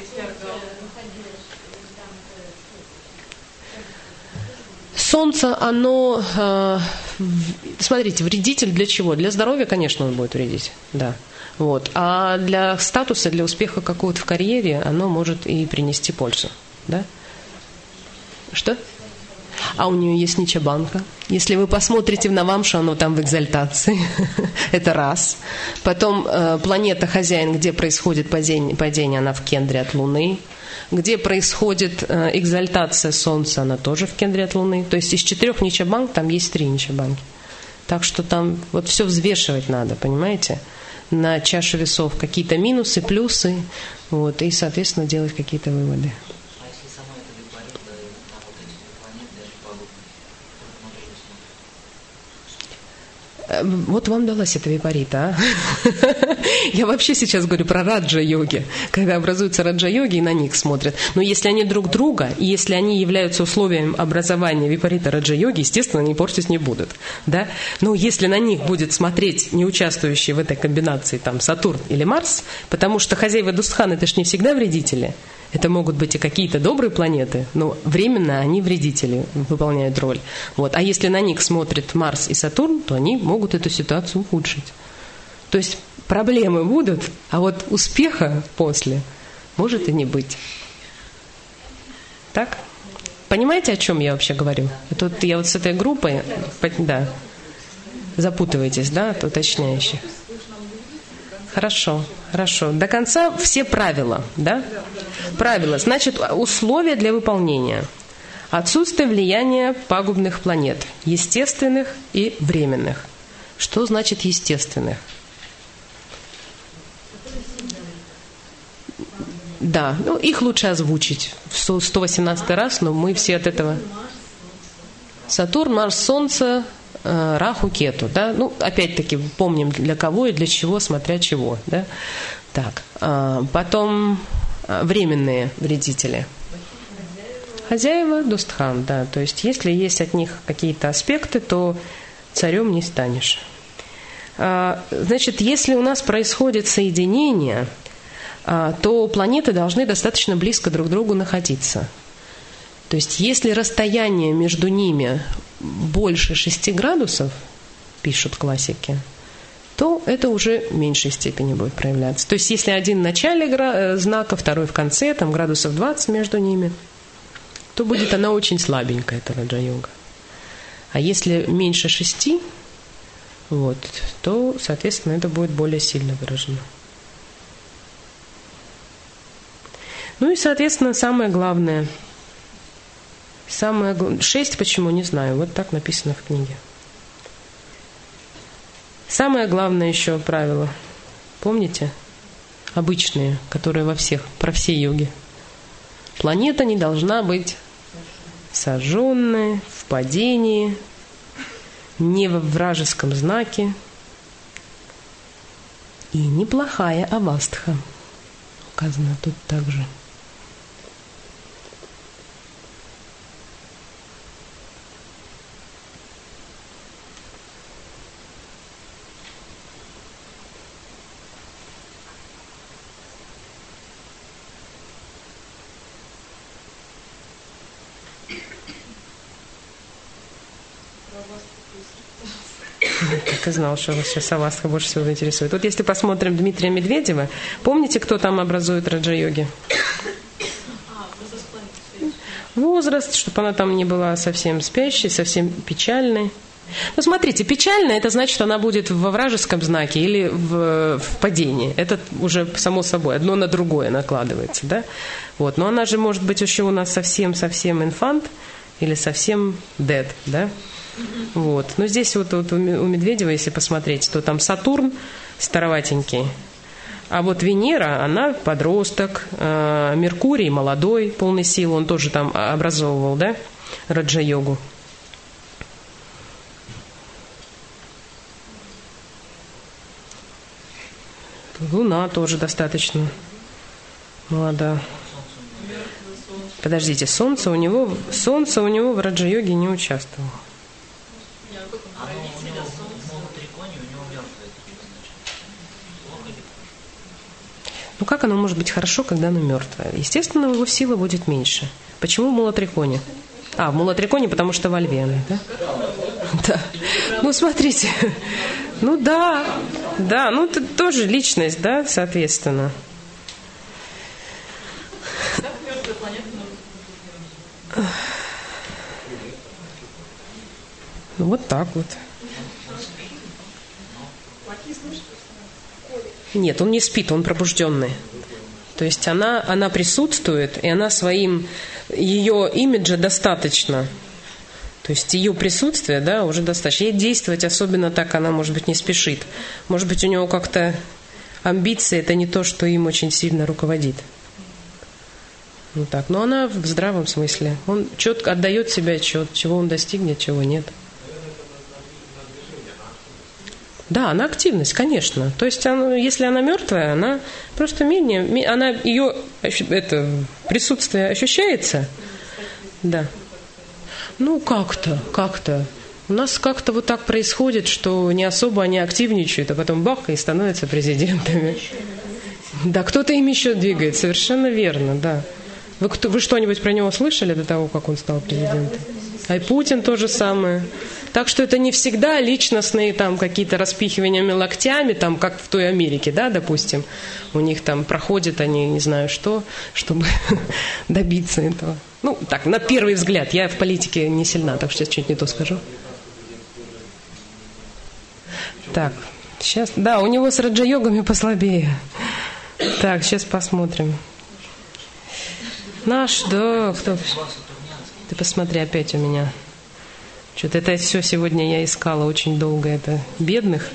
Солнце, оно, э, смотрите, вредитель для чего? Для здоровья, конечно, он будет вредить, да. Вот. А для статуса, для успеха какого-то в карьере, оно может и принести пользу, да. Что? А у нее есть ничабанка. Если вы посмотрите в Навамшу, оно там в экзальтации. Это раз. Потом э, планета хозяин, где происходит падение, падение, она в кендре от Луны. Где происходит э, экзальтация Солнца, она тоже в кендре от Луны. То есть из четырех ничабанк там есть три ничабанки. Так что там вот все взвешивать надо, понимаете? На чаше весов какие-то минусы, плюсы. Вот, и, соответственно, делать какие-то выводы. Вот вам далась эта випарита, а? Я вообще сейчас говорю про раджа-йоги, когда образуются раджа-йоги и на них смотрят. Но если они друг друга, и если они являются условием образования випарита раджа-йоги, естественно, они портить не будут. Да? Но если на них будет смотреть не участвующий в этой комбинации там, Сатурн или Марс, потому что хозяева Дустхан это ж не всегда вредители, это могут быть и какие-то добрые планеты, но временно они вредители, выполняют роль. Вот. А если на них смотрят Марс и Сатурн, то они могут эту ситуацию ухудшить. То есть проблемы будут, а вот успеха после может и не быть. Так? Понимаете, о чем я вообще говорю? Это вот я вот с этой группой, да, запутываетесь, да, уточняющих. Хорошо, хорошо. До конца все правила, да? Правила. Значит, условия для выполнения. Отсутствие влияния пагубных планет, естественных и временных. Что значит естественных? Да, ну их лучше озвучить в сто восемнадцатый раз, но мы все от этого... Сатурн, Марс, Солнце, э, Раху, Кету, да? Ну, опять-таки, помним, для кого и для чего, смотря чего, да? Так, э, потом э, временные вредители. Хозяева Достхан, да, то есть если есть от них какие-то аспекты, то царем не станешь. Э, значит, если у нас происходит соединение, э, то планеты должны достаточно близко друг к другу находиться. То есть, если расстояние между ними больше шести градусов, пишут классики, то это уже в меньшей степени будет проявляться. То есть, если один в начале знака, второй в конце, там градусов двадцать между ними, то будет она очень слабенькая, эта раджа-йога. А если меньше шести, вот, то, соответственно, это будет более сильно выражено. Ну и, соответственно, самое главное – Самое главное. Шесть почему, не знаю. Вот так написано в книге. Самое главное еще правило. Помните? Обычные, которые во всех, про все йоги. Планета не должна быть сожженной, в падении, не во вражеском знаке. И неплохая авастха. Указано тут также. Так и знал, что вас сейчас авастха больше всего интересует. Вот если посмотрим Дмитрия Медведева, помните, кто там образует раджа-йоги? Возраст, чтобы она там не была совсем спящей, совсем печальной. Ну, смотрите, печальная, это значит, что она будет во вражеском знаке или в, в падении. Это уже само собой, одно на другое накладывается, да? Вот. Но она же может быть еще у нас совсем-совсем инфант или совсем dead, да? Вот. Но здесь вот, вот у Медведева, если посмотреть, то там Сатурн староватенький, а вот Венера, она подросток, э, Меркурий молодой, полный силы, он тоже там образовывал, да, раджа-йогу. Луна тоже достаточно молода. Подождите, Солнце у него, Солнце у него в раджа-йоге не участвовало. Ну как оно может быть хорошо, когда оно мертвое? Естественно, его сила будет меньше. Почему в Мулатриконе? А, в Мулатриконе, потому что во Льве, да? Да. Ну, смотрите. Ну да, да, ну это тоже личность, да, соответственно. Ну вот так вот. Нет, он не спит, он пробужденный. То есть она, она присутствует, и она своим, ее имиджа достаточно. То есть ее присутствие, да, уже достаточно. Ей действовать особенно так она, может быть, не спешит. Может быть, у него как-то амбиции, это не то, что им очень сильно руководит. Ну так, но она в здравом смысле. Он четко отдает себе отчет, чего он достигнет, чего нет. Да, она активность, конечно. То есть, она, если она мертвая, она просто менее, она ее это присутствие ощущается. Да. Ну как-то, как-то. У нас как-то вот так происходит, что не особо они активничают, а потом бах и становятся президентами. Да, кто-то им еще двигает, совершенно верно, да. Вы, кто, вы что-нибудь про него слышали до того, как он стал президентом? А и Путин то же самое. Так что это не всегда личностные там какие-то распихиваниями локтями, там как в той Америке, да, допустим. У них там проходят они не знаю что, чтобы добиться этого. Ну, так, на первый взгляд. Я в политике не сильна, так что сейчас что-нибудь не то скажу. Так, сейчас, да, у него с раджа-йогами послабее. Так, сейчас посмотрим. Наш, да, кто... Ты посмотри, опять у меня. Что-то это все сегодня я искала очень долго, это бедных.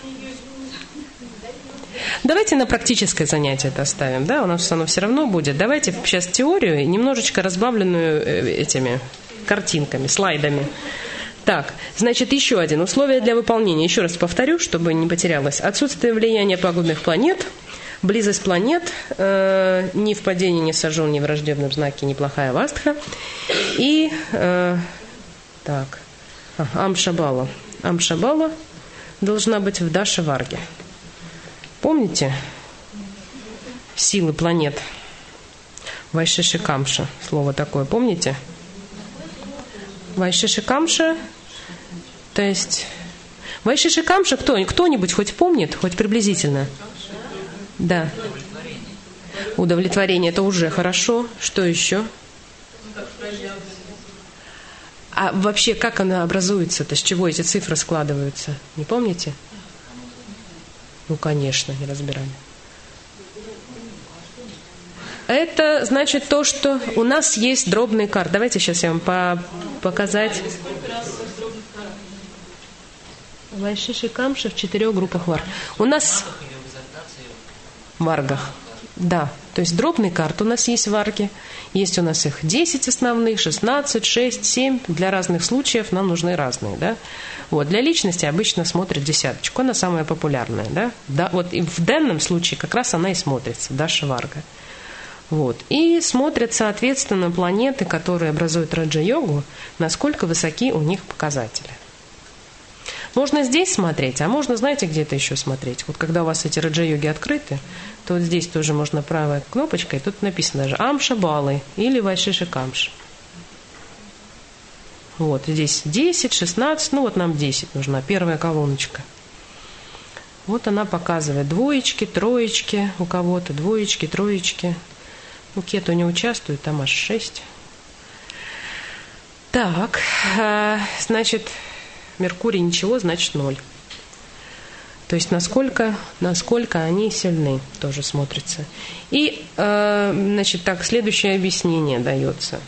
Давайте на практическое занятие это оставим, да, у нас оно все равно будет. Давайте сейчас теорию, немножечко разбавленную этими картинками, слайдами. Так, значит, еще один. Условие для выполнения. Еще раз повторю, чтобы не потерялось. Отсутствие влияния пагубных планет, близость планет, э, ни в падении, ни в сожжении, ни в враждебном знаке, неплохая вастха. И, э, так, а, Амшабала. Амшабала должна быть в Даша Варге. Помните силы планет? Вайшеши Камша. Слово такое, помните? Вайшеши Камша, то есть Вайшеши Камша, кто, кто-нибудь хоть помнит, хоть приблизительно? Да. Удовлетворение, это уже хорошо. Что еще? А вообще, как она образуется-то? С чего эти цифры складываются? Не помните? Ну, конечно, не разбирали. Это значит то, что у нас есть дробный карт. Давайте сейчас я вам по- показать. Вайшеши Камша в четырех группах варг. У нас в варгах. Да, то есть дробный карт у нас есть в варге. Есть у нас их десять основных, шестнадцать, шесть, семь. Для разных случаев нам нужны разные, да. Вот, для личности обычно смотрят десяточку. Она самая популярная, да. Да, вот и в данном случае как раз она и смотрится, Даша Варга. Вот. И смотрят, соответственно, планеты, которые образуют раджа-йогу, насколько высоки у них показатели. Можно здесь смотреть, а можно, знаете, где-то еще смотреть. Вот когда у вас эти раджа-йоги открыты, то вот здесь тоже можно правой кнопочкой, тут написано даже Амша-балы или Вайшеши Камш. Вот здесь десять, шестнадцать, ну вот нам десять нужна, первая колоночка. Вот она показывает двоечки, троечки у кого-то, двоечки, троечки. У Кету не участвует, там аж шесть. Так, значит, Меркурий ничего, значит ноль. То есть насколько, насколько они сильны, тоже смотрится. И, значит, так, следующее объяснение дается.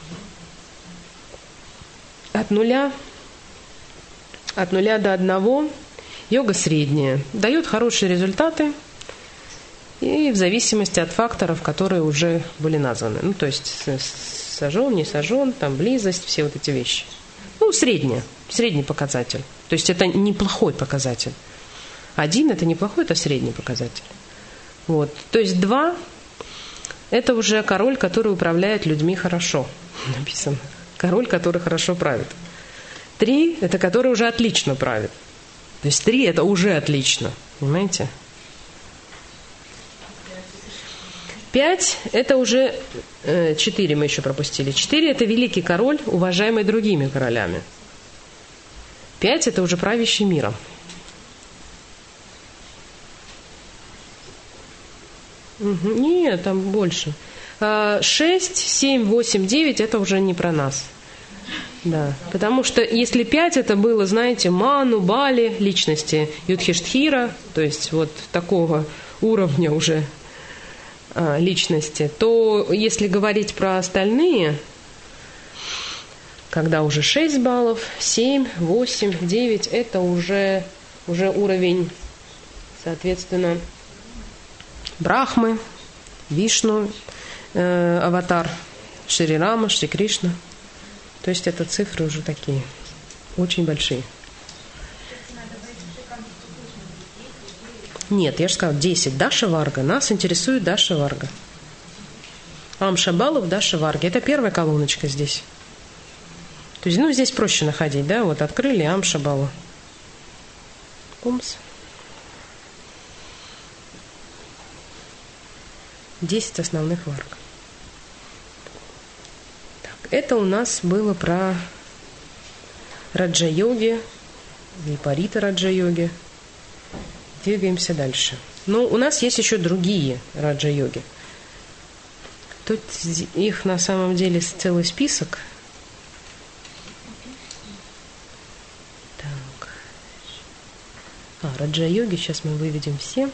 От нуля, от нуля до одного йога средняя. Дает хорошие результаты. И в зависимости от факторов, которые уже были названы. Ну, то есть сожжен, не сожжен, там близость, все вот эти вещи. Ну, средняя, средний показатель. То есть это неплохой показатель. Один это неплохой, это средний показатель. Вот. То есть два это уже король, который управляет людьми хорошо. Написано. Король, который хорошо правит. Три это который уже отлично правит. То есть три это уже отлично. Понимаете? Пять – это уже, э, четыре мы еще пропустили. Четыре – это великий король, уважаемый другими королями. Пять – это уже правящий миром. Угу. Нет, там больше. А, шесть, семь, восемь, девять – это уже не про нас. Да. Потому что если пять – это было, знаете, Ману, Бали, личности Юдхиштхира, то есть вот такого уровня уже личности, то если говорить про остальные, когда уже шесть баллов, семь, восемь, девять, это уже, уже уровень, соответственно, Брахмы, Вишну, э, аватар, Шри Рама, Шри Кришна. То есть это цифры уже такие, очень большие. Нет, я же сказала, десять. Даша Варга. Нас интересует Даша Варга. Амшабалов, Даша Варга. Это первая колоночка здесь. То есть, ну, здесь проще находить, да? Вот открыли Амшабалу. Умс. Десять основных варг. Так, это у нас было про раджа-йоги, випарита раджа-йоги. Двигаемся дальше. Но у нас есть еще другие раджа-йоги. Тут их на самом деле целый список. Так. А, раджа-йоги, сейчас мы выведем все.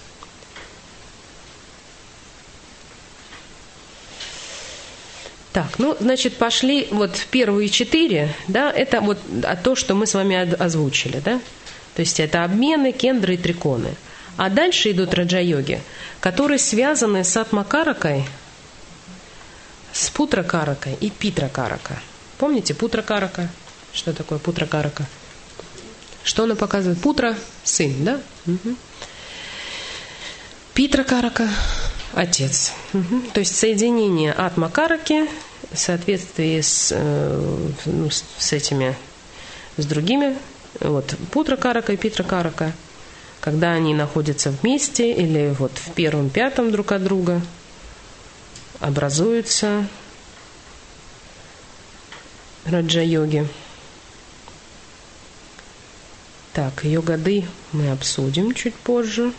Так, ну, значит, пошли вот первые четыре, да, это вот то, что мы с вами озвучили, да. То есть это обмены, кендры и триконы. А дальше идут раджа-йоги, которые связаны с атмакаракой, с путракаракой и питракарака. Помните путракарака? Что такое путра карака? Что она показывает? Путра – сын, да? Угу. Питра карака – отец. Угу. То есть соединение атма караки в соответствии с, ну, с этими, с другими, вот, путра карака и питра карака, когда они находятся вместе или вот в первом пятом друг от друга, образуются раджа-йоги. Так, йогады мы обсудим чуть позже.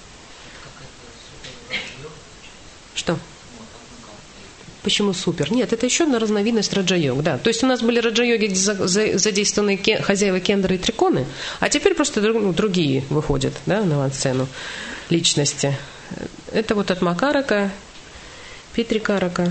Что? Почему супер? Нет, это еще одна разновидность раджа-йог, да. То есть у нас были раджа-йоги, где задействованы ке, хозяева кендры и триконы, а теперь просто ну, другие выходят, да, на авансцену личности. Это вот атма карака, питри карака.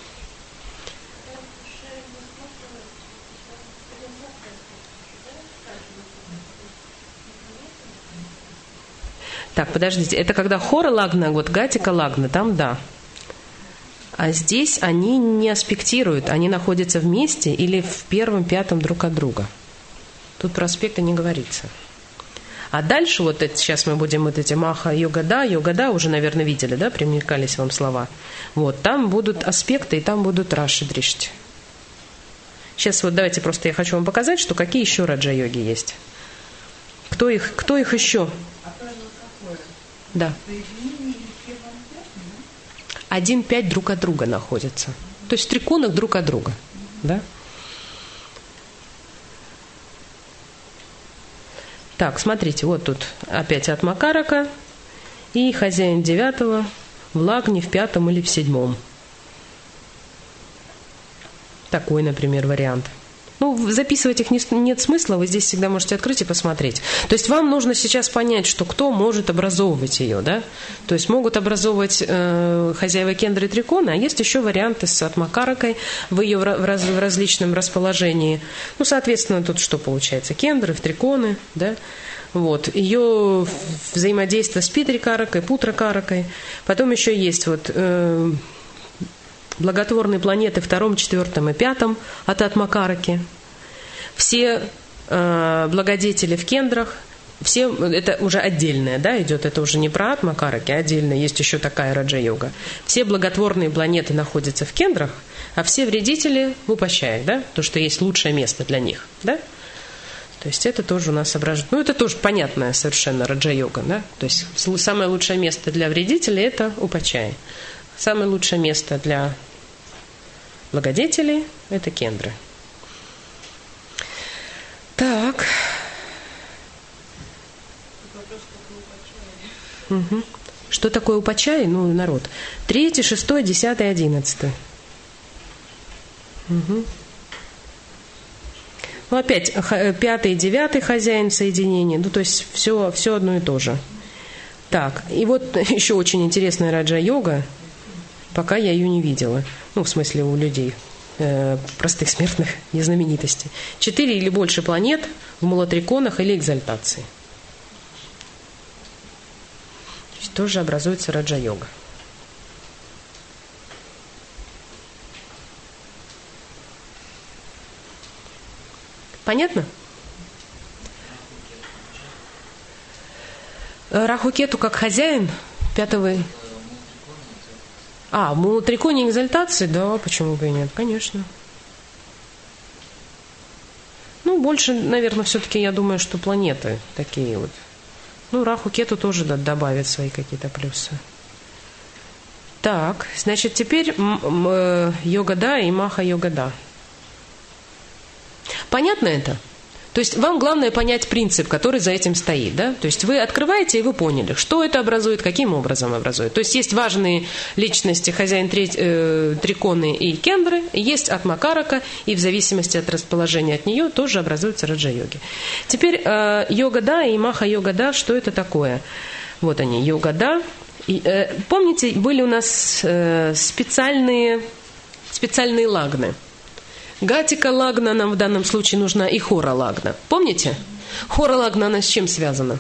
Так, подождите, это когда хора лагна, вот гатика лагна, там да. А здесь они не аспектируют, они находятся вместе или в первом, пятом друг от друга. Тут про аспекты не говорится. А дальше, вот это, сейчас мы будем вот эти маха, йогада, йогада, уже, наверное, видели, да, примелькались вам слова. Вот, там будут аспекты, и там будут раши дришти. Сейчас вот давайте просто я хочу вам показать, что какие еще раджа-йоги есть. Кто их, кто их еще? Да. Один пять друг от друга находятся. То есть в триконах друг от друга. Да? Так, смотрите, вот тут опять атма карака и хозяин девятого в лагне в пятом или в седьмом. Такой, например, вариант. Ну, записывать их не, нет смысла, вы здесь всегда можете открыть и посмотреть. То есть вам нужно сейчас понять, что кто может образовывать ее, да? То есть могут образовывать э, хозяева кендры и трикона, а есть еще варианты с атмакаракой в ее в, раз, в различном расположении. Ну, соответственно, тут что получается? Кендры, в триконы, да? Вот. Ее взаимодействие с питрикаракой, путракаракой. Потом еще есть вот... Э, благотворные планеты втором, четвертом и пятом от атмакараки. Все э, благодетели в кендрах, все, это уже отдельное, да, идет, это уже не про атмакараки, а отдельно есть еще такая раджа-йога. Все благотворные планеты находятся в кендрах, а все вредители в упачаях, да, то, что есть лучшее место для них, да. То есть это тоже у нас соображает. Ну, это тоже понятная совершенно раджа-йога, да. То есть самое лучшее место для вредителей – это упачаи. Самое лучшее место для благодетелей – это кендры. Так. Угу. Что такое упачаи? Ну, народ. Третий, шестой, десятый, одиннадцатый. Угу. Ну, опять, пятый и девятый хозяин соединения. Ну, то есть все, все одно и то же. Так, и вот еще очень интересная раджа-йога. Пока я ее не видела. Ну, в смысле, у людей, э, простых смертных, не знаменитостей. Четыре или больше планет в мулатриконах или экзальтации. То есть тоже образуется раджа-йога. Понятно? Раху-кету как хозяин пятого... А, в мулатриконе экзальтации? Да, почему бы и нет? Конечно. Ну, больше, наверное, все-таки я думаю, что планеты такие вот. Ну, Раху-кету тоже да, добавят свои какие-то плюсы. Так, значит, теперь йога-да и маха-йога-да. Понятно это? То есть вам главное понять принцип, который за этим стоит, да? То есть вы открываете, и вы поняли, что это образует, каким образом образует. То есть есть важные личности, хозяин три, э, триконы и кендры, и есть атмакарака, и в зависимости от расположения от нее тоже образуются раджа-йоги. Теперь э, йога-да и маха-йога-да, что это такое? Вот они, йога-да. И, э, помните, были у нас э, специальные, специальные лагны. Гатика лагна нам в данном случае нужна и хора лагна. Помните? Хора лагна она с чем связана?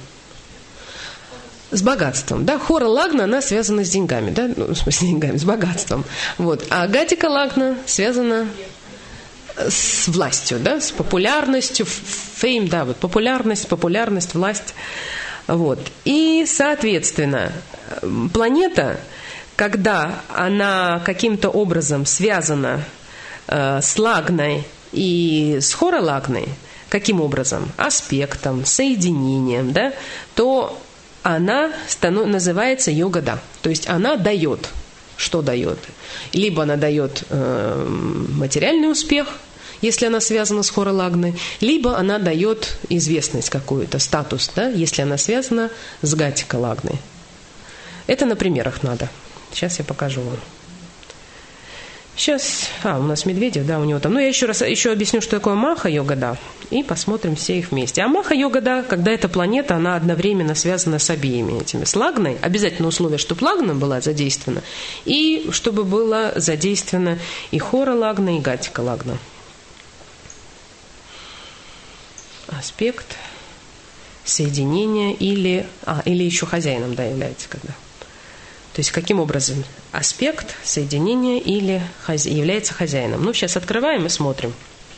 С богатством. Да? Хора лагна она связана с деньгами. Да? Ну, в смысле, с деньгами, с богатством. Вот. А гатика лагна связана с властью, да, с популярностью, fame, да, вот популярность, популярность, власть. Вот. И, соответственно, планета, когда она каким-то образом связана э, с лагной и с хоролагной, каким образом? Аспектом, соединением, да, то она станов... называется йога-да. То есть она дает. Что дает? Либо она дает э, материальный успех, если она связана с хоролагной, либо она дает известность какую-то, статус, да, если она связана с гатика-лагной. Это на примерах надо. Сейчас я покажу вам. Сейчас, а, у нас Медведев, да, у него там. Ну, я еще раз еще объясню, что такое маха-йога-да, и посмотрим все их вместе. А маха-йога-да, когда эта планета, она одновременно связана с обеими этими. С лагной, обязательно условие, чтобы лагна была задействована, и чтобы было задействовано и хора-лагна, и гатика-лагна. Аспект, соединение или, а, или еще хозяином, да, является когда. То есть каким образом аспект, соединение или хозя... является хозяином. Ну, сейчас открываем и смотрим.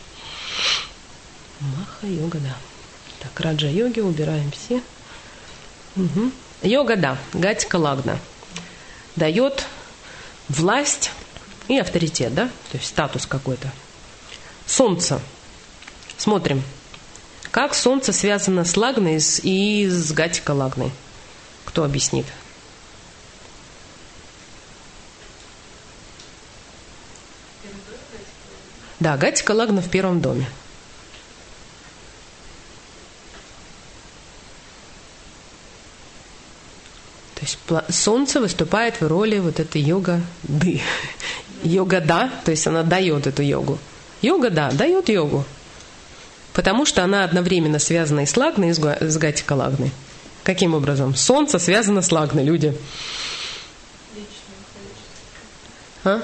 Маха-йога, да. Так, раджа-йоги убираем все. Угу. Йога, да, гатика-лагна. Дает власть и авторитет, да? То есть статус какой-то. Солнце. Смотрим. Как солнце связано с лагной и с гатика-лагной? Кто объяснит? Да, гатика-лагна в первом доме. То есть солнце выступает в роли вот этой йога-ды. Йога-да, то есть она дает эту йогу. Йога-да, дает йогу. Потому что она одновременно связана и с лагной, и с гатика-лагной. Каким образом? Солнце связано с лагной, люди. А?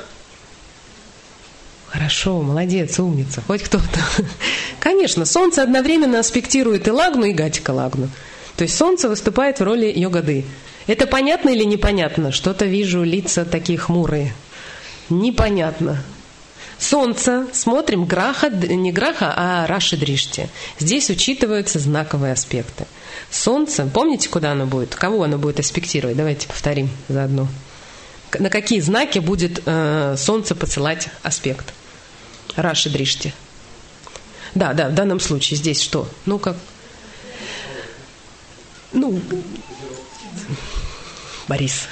Хорошо, молодец, умница, хоть кто-то. Конечно, солнце одновременно аспектирует и лагну, и гатика-лагну. То есть солнце выступает в роли йога-ды. Это понятно или непонятно? Что-то вижу, лица такие хмурые. Непонятно. Солнце, смотрим, граха, не граха, а раши дришти. Здесь учитываются знаковые аспекты. Солнце, помните, куда оно будет? Кого оно будет аспектировать? Давайте повторим заодно. На какие знаки будет э, солнце посылать аспект? Раши дришти. Да, да, в данном случае здесь что? Ну как? Ну, Борис.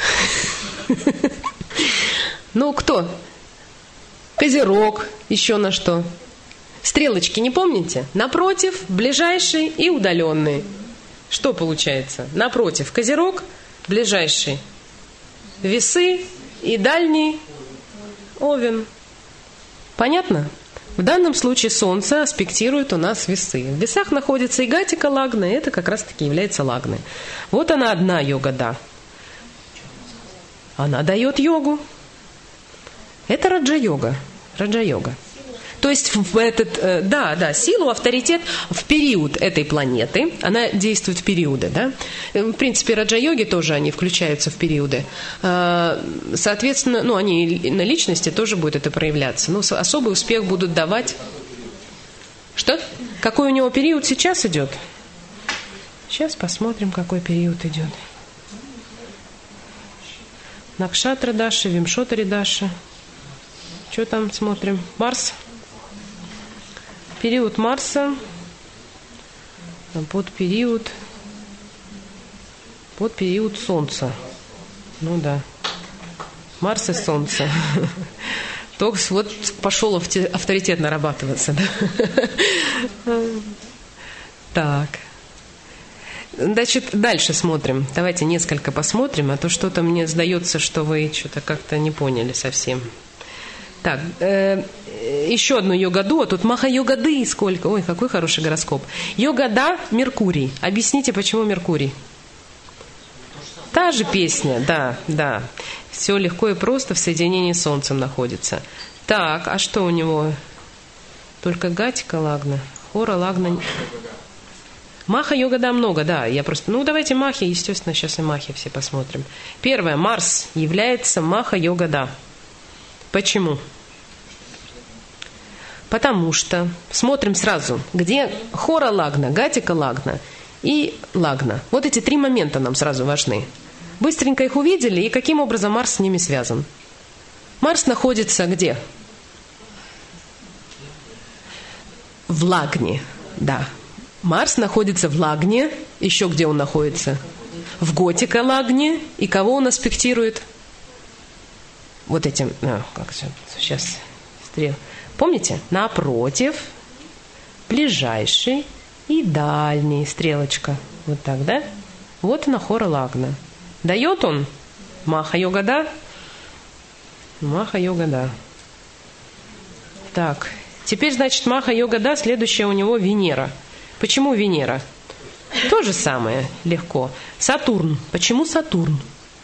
Ну, кто? Козерог, еще на что? Стрелочки не помните? Напротив, ближайший и удаленный. Что получается? Напротив, Козерог, ближайший. Весы и дальний Овен. Понятно? В данном случае Солнце аспектирует у нас весы. В весах находится и гатика-лагна, и это как раз-таки является лагной. Вот она одна йога-да. Она дает йогу. Это раджа-йога. Раджа-йога. То есть в этот, да, да, силу, авторитет в период этой планеты, она действует в периоды, да. В принципе, раджа-йоги тоже, они включаются в периоды. Соответственно, ну, они на личности тоже будет это проявляться. Но особый успех будут давать. Что? Какой у него период сейчас идет? Сейчас посмотрим, какой период идет. Накшатра Даша, Вимшотари Даша. Что там смотрим? Марс. Период Марса под период под период Солнца. Ну да. Марс и Солнце. Только вот пошел авторитет нарабатываться. Да? Так. Значит, дальше смотрим. Давайте несколько посмотрим, а то что-то мне сдается, что вы что-то как-то не поняли совсем. Так, э, еще одну йога-ду, а тут маха-йога-ды сколько. Ой, какой хороший гороскоп. Йога-да, Меркурий. Объясните, почему Меркурий? Та же песня, да, да. Все легко и просто в соединении с Солнцем находится. Так, а что у него? Только гатика-лагна, хора-лагна. Маха-йога-да много, да. Я просто, ну, давайте махи, естественно, сейчас и махи все посмотрим. Первое, Марс является маха-йога-да. Почему? Потому что, смотрим сразу, где хора лагна, гатика лагна и лагна. Вот эти три момента нам сразу важны. Быстренько их увидели, и каким образом Марс с ними связан. Марс находится где? В лагне, да. Марс находится в лагне. Еще где он находится? В готика лагне. И кого он аспектирует? Вот этим, а, как сейчас, стрел. Помните? Напротив, ближайший и дальний, стрелочка. Вот так, да? Вот она хора лагна. Дает он Маха-йога, да? Маха-йога, да. Так, теперь, значит, Маха-йога, да, следующая у него Венера. Почему Венера? То же самое, легко. Сатурн. Почему Сатурн?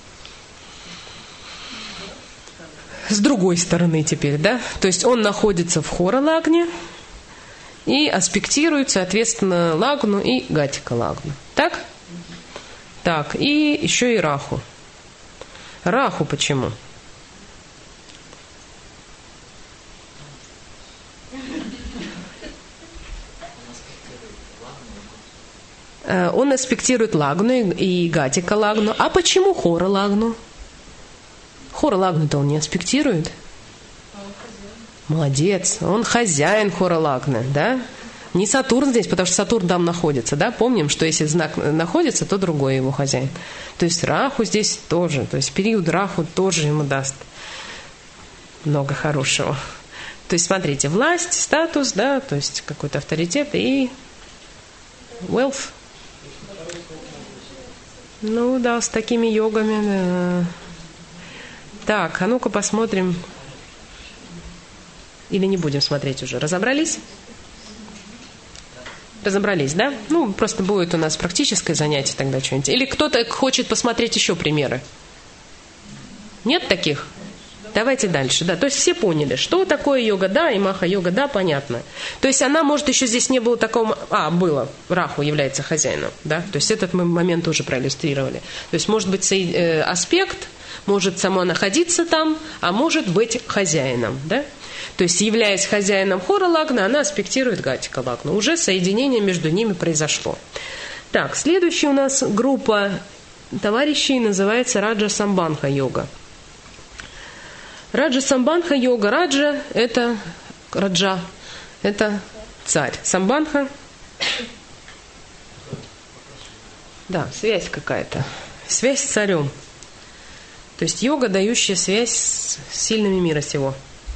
С другой стороны теперь, да? То есть он находится в хора-лагне и аспектирует, соответственно, лагну и гатика-лагну. Так? Так, и еще и Раху. Раху почему? Он аспектирует лагну и гатика лагну. А почему хора лагну? Хора лагну-то он не аспектирует. Молодец. Он хозяин хора лагна, да? Не Сатурн здесь, потому что Сатурн там находится, да? Помним, что если знак находится, то другой его хозяин. То есть Раху здесь тоже. То есть период Раху тоже ему даст много хорошего. То есть смотрите, власть, статус, да, то есть какой-то авторитет и wealth. Ну да, с такими йогами, да. Так, а ну-ка посмотрим. Или не будем смотреть уже? Разобрались? Разобрались, да? Ну, просто будет у нас практическое занятие тогда что-нибудь. Или кто-то хочет посмотреть еще примеры? Нет таких? Давайте дальше, да. То есть все поняли, что такое йога, да, и маха-йога, да, понятно. То есть она, может, еще здесь не было такого... А, было. Раху является хозяином, да. То есть этот мы момент уже проиллюстрировали. То есть может быть э, аспект, может сама находиться там, а может быть хозяином, да. То есть, являясь хозяином хора лагна, она аспектирует гатика лагна. Уже соединение между ними произошло. Так, следующая у нас группа товарищей называется Раджа Самбанха йога. Раджа Самбанха йога. Раджа – это Раджа, это царь. Самбанха – да, связь какая-то. Связь с царем. То есть йога, дающая связь с сильными мира сего.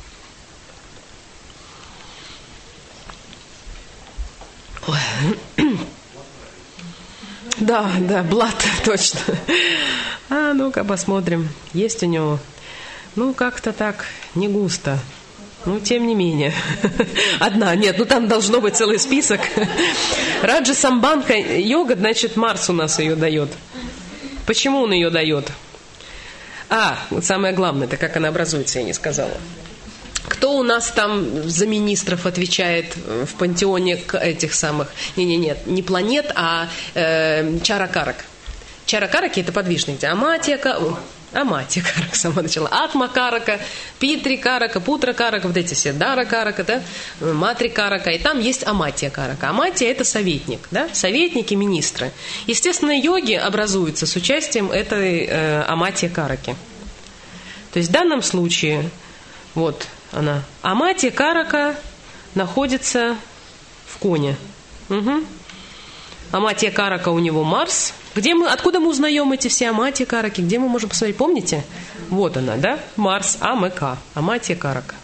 Да, да, блат, точно. А ну-ка посмотрим. Есть у него. Ну, как-то так, не густо. Ну, тем не менее. Одна, нет, ну там должно быть целый список. Раджа Самбанха йога, значит, Марс у нас ее дает. Почему он ее дает? А, вот самое главное, это как она образуется, я не сказала. Кто у нас там за министров отвечает в пантеоне этих самых... Не-не-не, не планет, а э, чаракарак. Чаракараки – это подвижные, где Аматия, Аматия Карака сама начала, Атма Карака, Питри Карака, Путра Карака, вот эти все, Дара Карака, да, Матри Карака, и там есть Аматия Карака. Аматия – это советник, да, советники, министры. Естественно, йоги образуются с участием этой э, Аматия Караки. То есть в данном случае, вот она, Аматия Карака находится в коне. Угу. Аматия Карака у него Марс. Где мы, откуда мы узнаем эти все Аматия Караки? Где мы можем посмотреть? Помните? Вот она, да? Марс, АМК, Аматия Карака.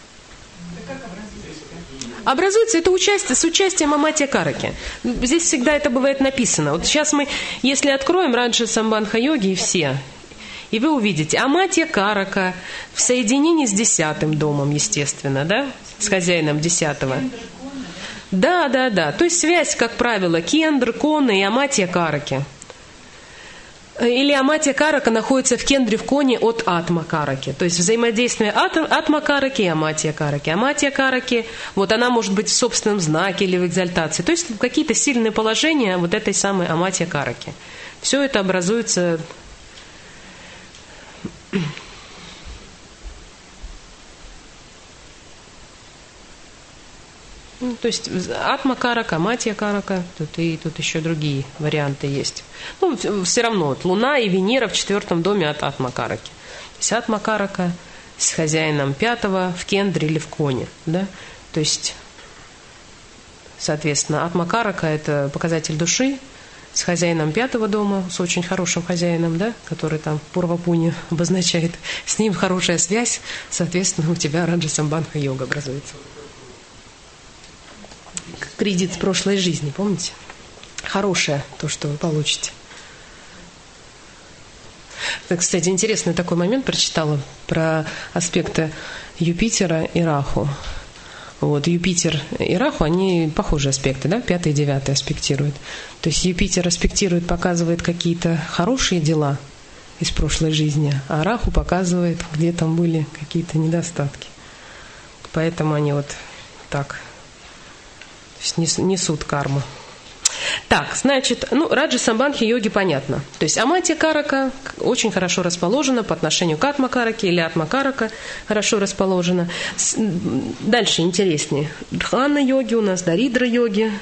Образуется это участие, с участием Аматия Караки. Здесь всегда это бывает написано. Вот сейчас мы, если откроем Раджа Самбанха йоги и все, и вы увидите Аматия Карака в соединении с десятым домом, естественно, да? С хозяином десятого. Да, да, да. То есть связь, как правило, Кендр, Кона и Аматия Караки. Или Аматия Карака находится в кендре в коне от Атма Караки. То есть взаимодействие Атма Караки и Аматия Караки. Аматия Караки, вот она может быть в собственном знаке или в экзальтации. То есть какие-то сильные положения вот этой самой Аматия Караки. Все это образуется... Ну, то есть Атма Карака, Матья Карака, тут и тут еще другие варианты есть. Ну, все равно, вот, Луна и Венера в четвертом доме от Атма Караки. То есть Атма Карака с хозяином пятого в Кендре или в Коне. Да? То есть, соответственно, Атма Карака – это показатель души, с хозяином пятого дома, с очень хорошим хозяином, да, который там Пурва-Пуни обозначает, с ним хорошая связь, соответственно, у тебя Раджа-самбандха йога образуется. Кредит с прошлой жизни, помните? Хорошее то, что вы получите. Так, кстати, интересный такой момент прочитала про аспекты Юпитера и Раху. Вот, Юпитер и Раху, они похожие аспекты, да, пятый и девятый аспектируют. То есть Юпитер аспектирует, показывает какие-то хорошие дела из прошлой жизни, а Раху показывает, где там были какие-то недостатки. Поэтому они вот так несут карму. Так, значит, ну, Раджа-самбандхи йоги понятно. То есть Аматья Карака очень хорошо расположена по отношению к Атма Караке, или Атма Карака хорошо расположена. Дальше интереснее. Дхана йоги у нас, Даридра йоги.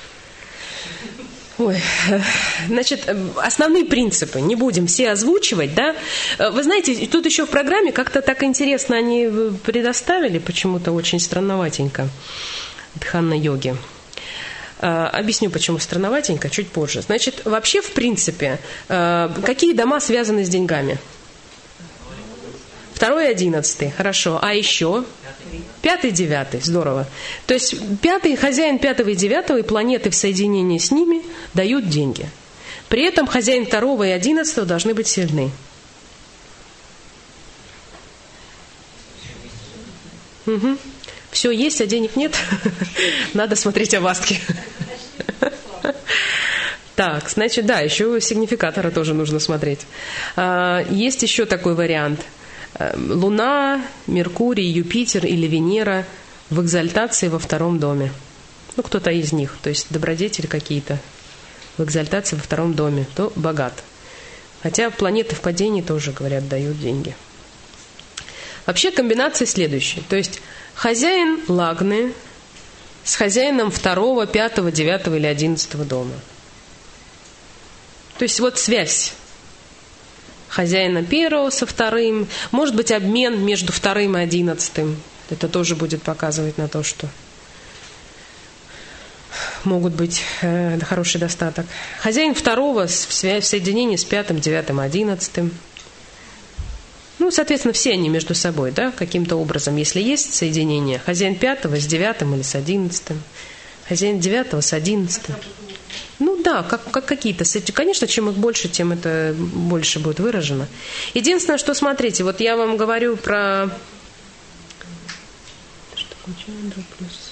Ой, значит, основные принципы не будем все озвучивать, да. Вы знаете, тут еще в программе как-то так интересно они предоставили, почему-то очень странноватенько. Дхана-йоги. Объясню, почему странноватенько, чуть позже. Значит, вообще, в принципе, какие дома связаны с деньгами? Второй и одиннадцатый, хорошо. А еще? Пятый, девятый, здорово. То есть пятый, хозяин пятого и девятого и планеты в соединении с ними дают деньги. При этом хозяин второго и одиннадцатого должны быть сильны. Угу. Все есть, а денег нет. Надо смотреть овастки. Так, значит, да, еще сигнификатора тоже нужно смотреть. Есть еще такой вариант. Луна, Меркурий, Юпитер или Венера в экзальтации во втором доме. Ну, кто-то из них, то есть добродетели какие-то в экзальтации во втором доме, то богат. Хотя планеты в падении тоже, говорят, дают деньги. Вообще комбинация следующая. То есть хозяин лагны с хозяином второго, пятого, девятого или одиннадцатого дома. То есть вот связь хозяина первого со вторым. Может быть обмен между вторым и одиннадцатым. Это тоже будет показывать на то, что могут быть э, хороший достаток. Хозяин второго в, связь, в соединении с пятым, девятым, одиннадцатым. Ну, соответственно, все они между собой, да, каким-то образом, если есть соединение. Хозяин пятого с девятым или с одиннадцатым. Хозяин девятого с одиннадцатым. Ну да, как, как какие-то. Конечно, чем их больше, тем это больше будет выражено. Единственное, что, смотрите, вот я вам говорю про... Что такое Чандра плюс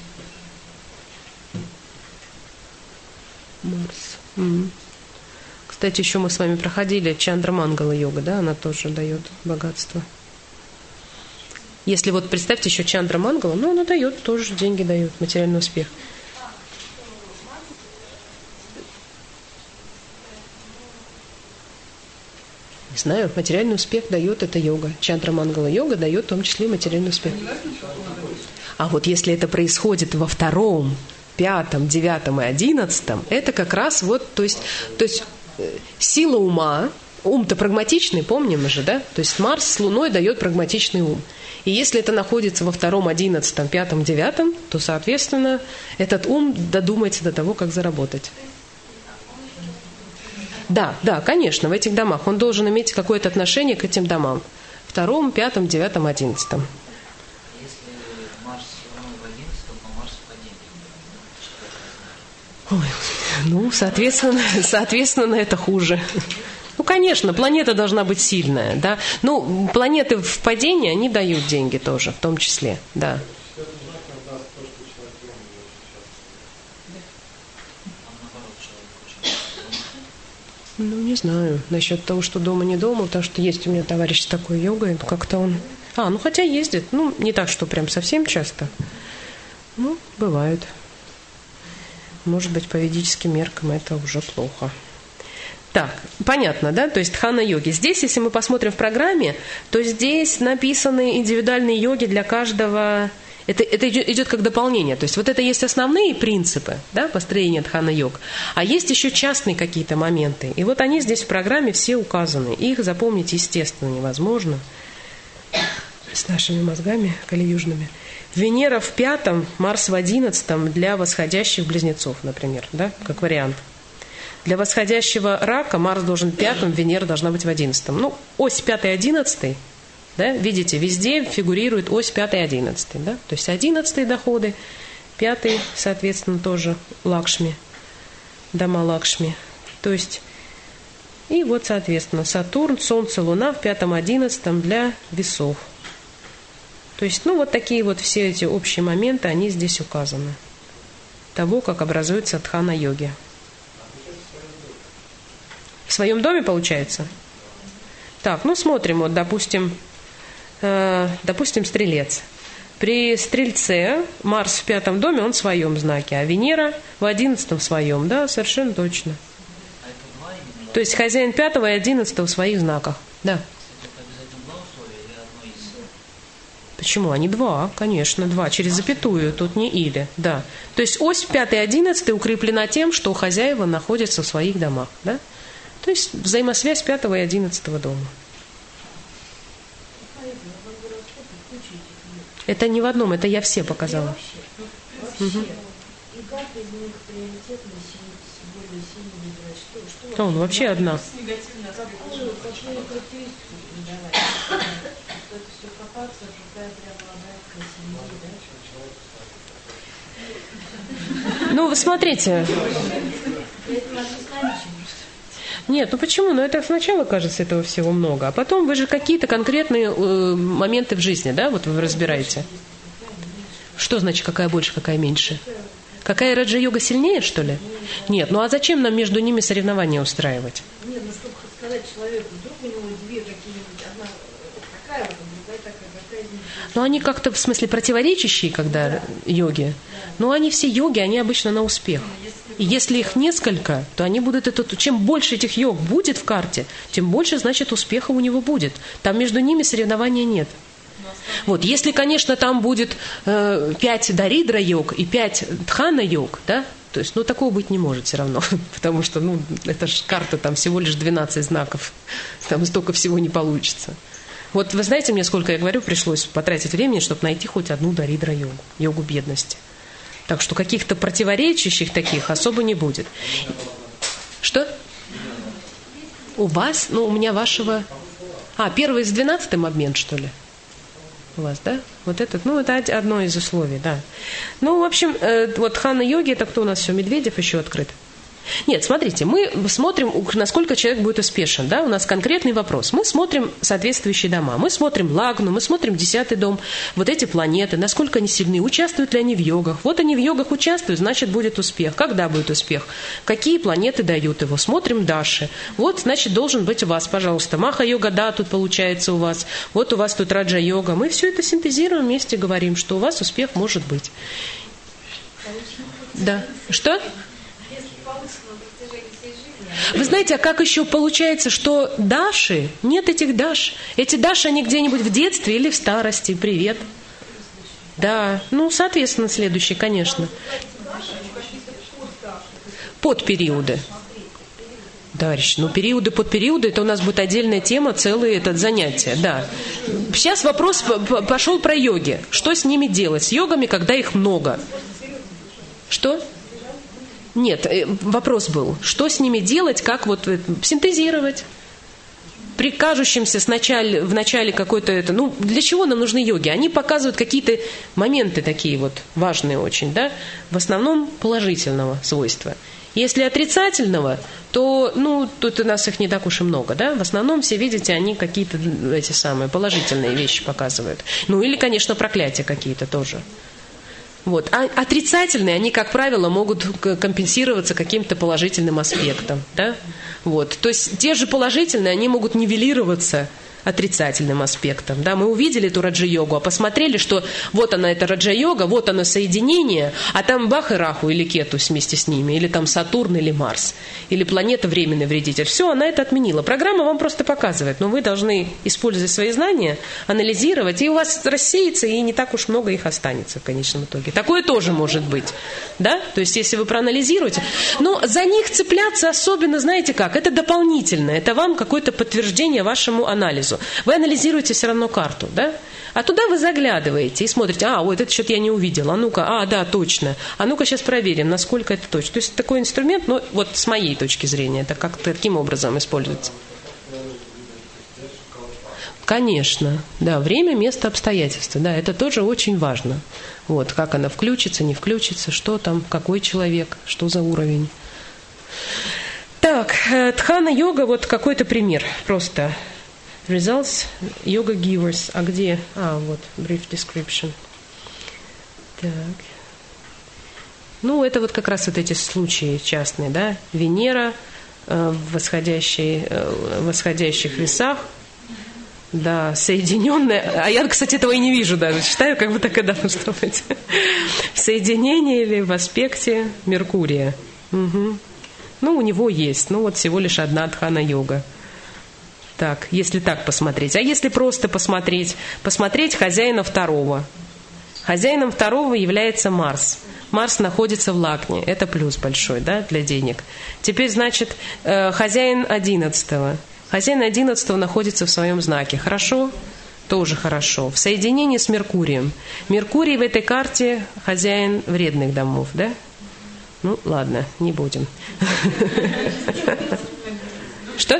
Марс? М-м. Кстати, еще мы с вами проходили Чандра Мангала йога, да, она тоже дает богатство. Если вот представьте еще Чандра Мангала, ну, она дает, тоже деньги дает, материальный успех. Не знаю, материальный успех дает эта йога. Чандра Мангала йога дает в том числе материальный успех. А вот если это происходит во втором, пятом, девятом и одиннадцатом, это как раз вот, то есть, то есть сила ума, ум-то прагматичный, помним мы же, да? То есть Марс с Луной дает прагматичный ум. И если это находится во втором, одиннадцатом, пятом, девятом, то, соответственно, этот ум додумается до того, как заработать. Да, да, конечно, в этих домах. Он должен иметь какое-то отношение к этим домам. Втором, пятом, девятом, одиннадцатом. Если Марс в одиннадцатом, то Марс в падении. Ой, ну, соответственно, соответственно, это хуже. Ну, конечно, планета должна быть сильная, да. Ну, планеты в падении, они дают деньги тоже, в том числе, да. Ну, не знаю, насчет того, что дома не дома, потому что есть у меня товарищ с такой йогой, как-то он... А, ну, хотя ездит, ну, не так, что прям совсем часто. Ну, бывает. Может быть, по ведическим меркам это уже плохо. Так, понятно, да? То есть дхана-йоги. Здесь, если мы посмотрим в программе, то здесь написаны индивидуальные йоги для каждого Это, это идет как дополнение. То есть вот это есть основные принципы, да, построения дхана-йог, а есть еще частные какие-то моменты. И вот они здесь в программе все указаны. Их запомнить, естественно, невозможно с нашими мозгами калиюжными. Венера в пятом, Марс в одиннадцатом для восходящих близнецов, например, да, как вариант. Для восходящего рака Марс должен в пятом, Венера должна быть в одиннадцатом. Ну, ось пятый-одиннадцатый. Да, видите, везде фигурирует ось пятый-одиннадцатый. Да? То есть одиннадцатые доходы, пятый, соответственно, тоже Лакшми, дома Лакшми. То есть, и вот, соответственно, Сатурн, Солнце, Луна в пятом-одиннадцатом для весов. То есть, ну, вот такие вот все эти общие моменты, они здесь указаны. Того, как образуется дхана-йоги. В своем доме, получается? Так, ну, смотрим, вот, допустим, допустим, Стрелец. При Стрельце Марс в пятом доме, он в своем знаке, а Венера в одиннадцатом в своем, да, совершенно точно. То есть хозяин пятого и одиннадцатого в своих знаках, да. Почему? Они два, конечно, два, через запятую, тут не или, да. То есть ось пятый и одиннадцатый укреплена тем, что хозяева находятся в своих домах, да. То есть взаимосвязь пятого и одиннадцатого дома. Это не в одном, это я все показала. Угу. А он вообще одна. Ну, вы смотрите. Нет, ну почему? Ну это сначала кажется этого всего много, а потом вы же какие-то конкретные э, моменты в жизни, да, вот вы разбираете. Что значит, какая больше, какая меньше? Какая раджа-йога сильнее, что ли? Нет, ну а зачем нам между ними соревнования устраивать? Нет, ну чтобы сказать человеку, вдруг у него две какие-нибудь, одна такая, другая такая, такая. Ну они как-то, в смысле, противоречащие, когда да. йоги. Ну они все йоги, они обычно на успех. И если их несколько, то они будут это. Чем больше этих йог будет в карте, тем больше, значит, успеха у него будет. Там между ними соревнования нет. Вот, если, конечно, там будет э, пять даридра йог и пять дхана йог, да, то есть, ну, такого быть не может все равно, потому что, ну, это же карта, там всего лишь двенадцать знаков, там столько всего не получится. Вот вы знаете, мне сколько, я говорю, пришлось потратить времени, чтобы найти хоть одну даридра йогу, йогу бедности. Так что каких-то противоречащих таких особо не будет. Что? У вас? Ну, у меня вашего... А, первый с двенадцатым обмен, что ли? У вас, да? Вот этот, ну, это одно из условий, да. Ну, в общем, э, вот дхана-йоги, это кто у нас все? Медведев еще открыт? Нет, смотрите, мы смотрим, насколько человек будет успешен, да, у нас конкретный вопрос. Мы смотрим соответствующие дома, мы смотрим лагну, мы смотрим десятый дом, вот эти планеты, насколько они сильны, участвуют ли они в йогах. Вот они в йогах участвуют, значит, будет успех. Когда будет успех? Какие планеты дают его? Смотрим даши. Вот, значит, должен быть у вас, пожалуйста, маха-йога, да, тут получается у вас, вот у вас тут раджа-йога. Мы все это синтезируем вместе, говорим, что у вас успех может быть. Да. Что? Вы знаете, а как еще получается, что даши, нет этих даш. Эти даши, они где-нибудь в детстве или в старости. Привет. Да, ну, соответственно, следующий, конечно. Подпериоды. Товарищ, ну, периоды, подпериоды, это у нас будет отдельная тема, целое это занятие, да. Сейчас вопрос пошел про йоги. Что с ними делать? С йогами, когда их много? Что? Нет, вопрос был, что с ними делать, как вот синтезировать? При кажущемся сначала, в начале какой-то это, ну, для чего нам нужны йоги? Они показывают какие-то моменты такие вот важные очень, да, в основном положительного свойства. Если отрицательного, то, ну, тут у нас их не так уж и много, да, в основном все, видите, они какие-то эти самые положительные вещи показывают. Ну, или, конечно, проклятия какие-то тоже. Вот. А отрицательные, они, как правило, могут компенсироваться каким-то положительным аспектом. Да? Вот. То есть те же положительные, они могут нивелироваться отрицательным аспектом. Да? Мы увидели эту раджа-йогу, а посмотрели, что вот она, эта раджа-йога, вот оно соединение, а там бах и раху или кету вместе с ними, или там Сатурн или Марс, или планета временный вредитель. Все, она это отменила. Программа вам просто показывает, но вы должны использовать свои знания, анализировать, и у вас рассеется, и не так уж много их останется в конечном итоге. Такое тоже может быть. Да? То есть, если вы проанализируете. Но за них цепляться особенно, знаете как, это дополнительно, это вам какое-то подтверждение вашему анализу. Вы анализируете все равно карту, да? А туда вы заглядываете и смотрите, а, вот это что-то я не увидела, а ну-ка, а, да, точно, а ну-ка сейчас проверим, насколько это точно. То есть такой инструмент, ну, вот с моей точки зрения, это как таким образом используется. Конечно, да, время, место, обстоятельства, да, это тоже очень важно. Вот, как она включится, не включится, что там, какой человек, что за уровень. Так, дхана-йога, вот какой-то пример, просто. Results, yoga givers. А где? А, вот, brief description. Так. Ну, это вот как раз вот эти случаи частные, да? Венера э, в восходящей, э, восходящих весах, да, соединенная. А я, кстати, этого и не вижу даже. Считаю, как бы так и должно быть. Соединение или в аспекте Меркурия. Угу. Ну, у него есть. Ну, вот всего лишь одна дхана-йога. Так, если так посмотреть. А если просто посмотреть, посмотреть хозяина второго. Хозяином второго является Марс. Марс находится в Лагне. Это плюс большой, да, для денег. Теперь, значит, хозяин одиннадцатого. Хозяин одиннадцатого находится в своем знаке. Хорошо? Тоже хорошо. В соединении с Меркурием. Меркурий в этой карте хозяин вредных домов, да? Ну, ладно, не будем. Что?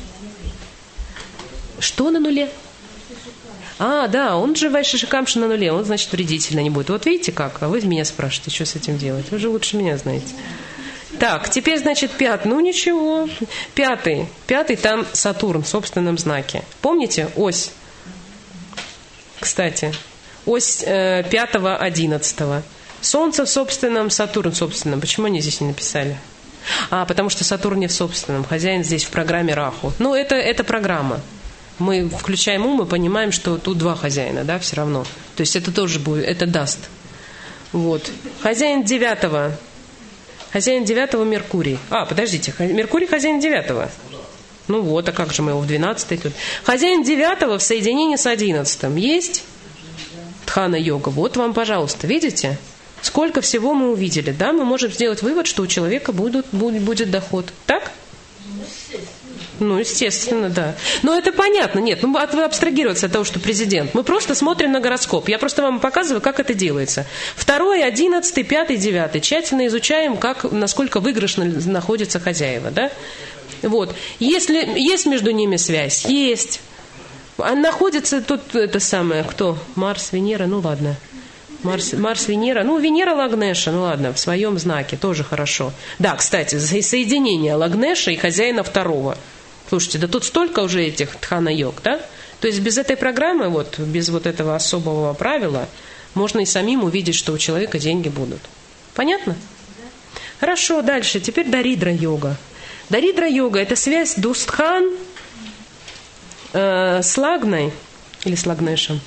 Что на нуле? А, да, он же Вайшишикамша на нуле, он, значит, вредительно не будет. Вот видите как? А вы меня спрашиваете, что с этим делать? Вы же лучше меня знаете. Так, теперь, значит, пятый. Ну, ничего. Пятый. Пятый, там Сатурн в собственном знаке. Помните? Ось. Кстати, ось э, пятого, одиннадцатого. Солнце в собственном, Сатурн в собственном. Почему они здесь не написали? А, потому что Сатурн не в собственном. Хозяин здесь в программе Раху. Ну, это, это программа. Мы включаем ум и понимаем, что тут два хозяина, да, все равно. То есть это тоже будет, это даст. Вот. Хозяин девятого. Хозяин девятого Меркурий. А, подождите, Меркурий хозяин девятого. Ну вот, а как же мы его в двенадцатый тут? Хозяин девятого в соединении с одиннадцатым. Есть? Дхана-йога. Вот вам, пожалуйста, видите? Сколько всего мы увидели, да? Мы можем сделать вывод, что у человека будет, будет, будет доход. Так? Ну, естественно, да. Но это понятно. Нет, ну, вы абстрагироваться от того, что президент. Мы просто смотрим на гороскоп. Я просто вам показываю, как это делается. Второй, одиннадцатый, пятый, девятый. Тщательно изучаем, как, насколько выигрышно находятся хозяева, да? Вот. Если есть между ними связь? Есть. А находится тут это самое, кто? Марс, Венера, ну ладно. Марс, Марс, Венера. Ну, Венера Лагнеша, ну ладно, в своем знаке, тоже хорошо. Да, кстати, соединение Лагнеша и хозяина второго. Слушайте, да тут столько уже этих дхана-йог, да? То есть без этой программы, вот, без вот этого особого правила, можно и самим увидеть, что у человека деньги будут. Понятно? Хорошо, дальше. Теперь даридра-йога. Даридра-йога – это связь Дустхан э, с Лагной или с Лагнешем.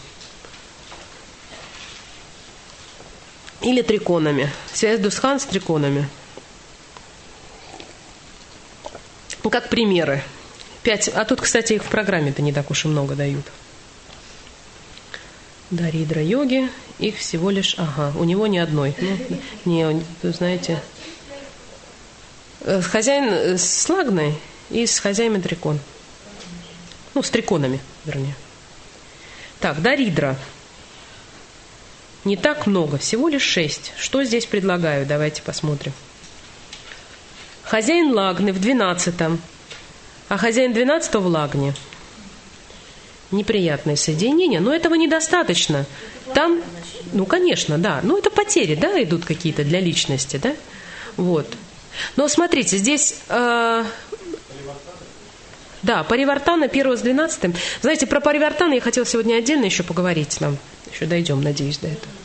Или триконами. Связь Дустхан с триконами. Как примеры. Пять. А тут, кстати, их в программе-то не так уж и много дают. Даридра-йоги. Их всего лишь... Ага, у него ни одной. Ну, не, вы знаете... Хозяин с Лагной и с хозяином трикон. Ну, с триконами, вернее. Так, Даридра. Не так много, всего лишь шесть. Что здесь предлагаю? Давайте посмотрим. Хозяин Лагны в двенадцатом, а хозяин двенадцатого в Лагне. Неприятное соединение, но этого недостаточно. Там, ну, конечно, да. Ну, это потери, да, идут какие-то для личности, да. Вот. Но смотрите, здесь... Э, да, Паривартана первого с двенадцатым. Знаете, про Паривартана я хотела сегодня отдельно еще поговорить нам. Еще дойдем, надеюсь, до этого.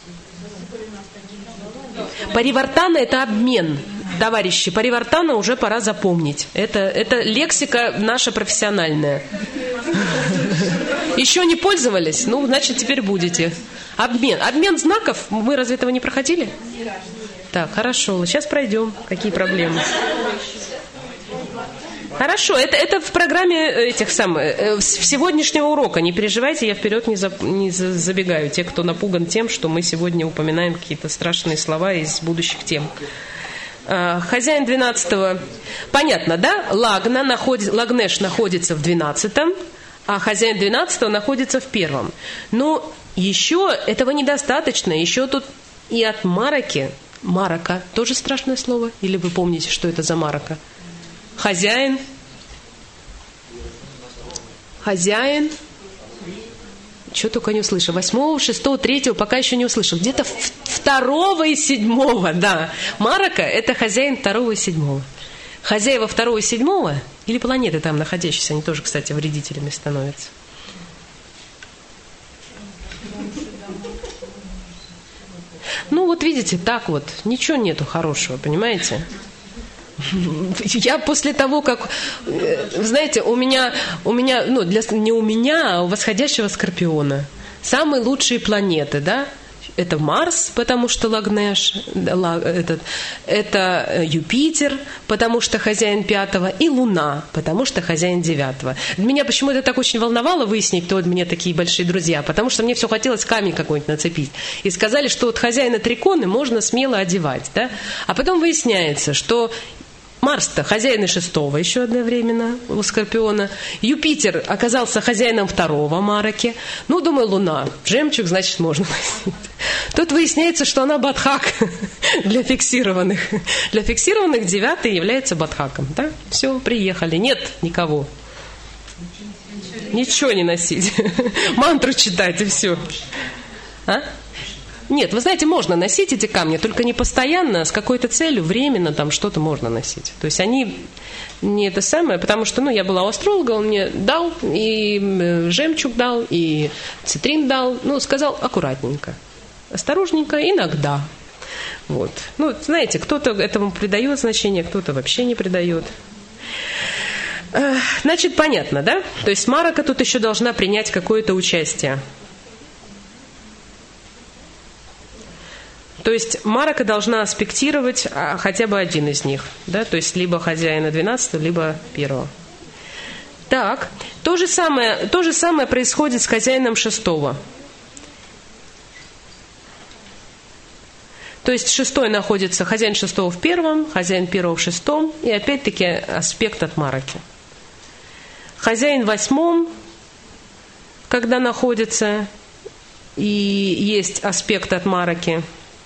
Паривартана – это обмен. Товарищи, Паривартана уже пора запомнить. Это, это лексика наша профессиональная. Еще не пользовались? Ну, значит, теперь будете. Обмен. Обмен знаков. Мы разве этого не проходили? Так, хорошо. Сейчас пройдем. Какие проблемы? Хорошо. Это, это в программе этих самых, сегодняшнего урока. Не переживайте, я вперед не, за, не забегаю. Те, кто напуган тем, что мы сегодня упоминаем какие-то страшные слова из будущих тем. Хозяин двенадцатого. Понятно, да? Лагна находит, Лагнеш находится в двенадцатом, а хозяин двенадцатого находится в первом. Но еще этого недостаточно. Еще тут и от мараки. Марака. Тоже страшное слово? Или вы помните, что это за марака? Хозяин. Хозяин. Что только не услышал. Восьмого, шестого, третьего пока еще не услышал. Где-то второго и седьмого, да. Марака – это хозяин второго и седьмого. Хозяева второго и седьмого, или планеты там находящиеся, они тоже, кстати, вредителями становятся. Ну вот видите, так вот, ничего нету хорошего, понимаете? Я после того, как, знаете, у меня, у меня, ну, для, не у меня, а у восходящего Скорпиона самые лучшие планеты, да? Это Марс, потому что Лагнеш, этот, это Юпитер, потому что хозяин пятого, и Луна, потому что хозяин девятого. Меня почему-то так очень волновало выяснить, кто от меня такие большие друзья, потому что мне все хотелось камень какой-нибудь нацепить. И сказали, что вот хозяина триконы можно смело одевать, да? А потом выясняется, что Марс-то хозяин и шестого еще одновременно у Скорпиона. Юпитер оказался хозяином второго Мараки. Ну, думаю, Луна. Жемчуг, значит, можно носить. Тут выясняется, что она бадхак для фиксированных. Для фиксированных девятый является бадхаком. Да? Все, приехали. Нет никого. Ничего не носить. Мантру читать и все. А? Нет, вы знаете, можно носить эти камни, только не постоянно, с какой-то целью, временно там что-то можно носить. То есть они не это самое, потому что, ну, я была у астролога, он мне дал, и жемчуг дал, и цитрин дал, ну, сказал аккуратненько, осторожненько, иногда. Вот. Ну, знаете, кто-то этому придает значение, кто-то вообще не придает. Значит, понятно, да? То есть Марака тут еще должна принять какое-то участие. То есть Марака должна аспектировать а, хотя бы один из них. Да? То есть либо хозяина двенадцатого, либо первого. Так, то же самое, то же самое происходит с хозяином шестого. То есть шестой находится, хозяин шестого в первом, хозяин первого в шестом, и опять-таки аспект от Мараки. Хозяин в восьмом, когда находится, и есть аспект от Мараки,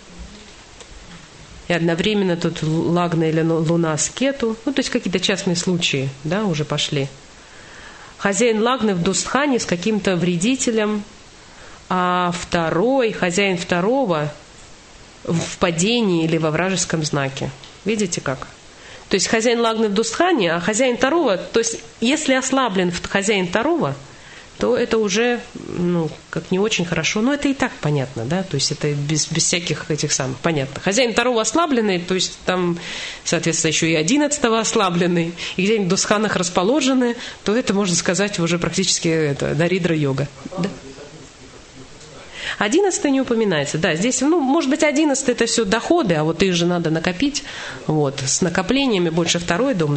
и одновременно тут Лагна или Луна с Кету. Ну, то есть какие-то частные случаи, да, уже пошли. Хозяин Лагны в Дустхане с каким-то вредителем, а второй, хозяин второго в падении или во вражеском знаке. Видите как? То есть хозяин Лагны в Дустхане, а хозяин второго, то есть если ослаблен хозяин второго, то это уже, ну, как не очень хорошо. Но это и так понятно, да, то есть это без, без всяких этих самых, понятно. Хозяин второго ослабленный, то есть там, соответственно, еще и одиннадцатого ослабленный, и где-нибудь в дусханах расположены, то это, можно сказать, уже практически это, даридра-йога. Да? Одиннадцатый не упоминается, да, здесь, ну, может быть, одиннадцатый это все доходы, а вот их же надо накопить, вот, с накоплениями больше второй дом,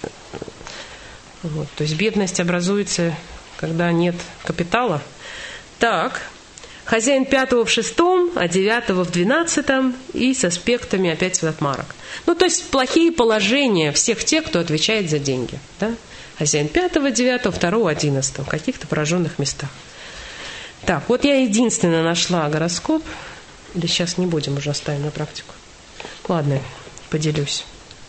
вот, то есть бедность образуется, когда нет капитала. Так, хозяин пятого в шестом, а девятого в двенадцатом, и с аспектами опять от Марак. Ну, то есть плохие положения всех тех, кто отвечает за деньги, да? Хозяин пятого, девятого, второго, одиннадцатого, в каких-то пораженных местах. Так, вот я единственно нашла гороскоп. Или сейчас не будем, уже оставим на практику. Ладно, поделюсь.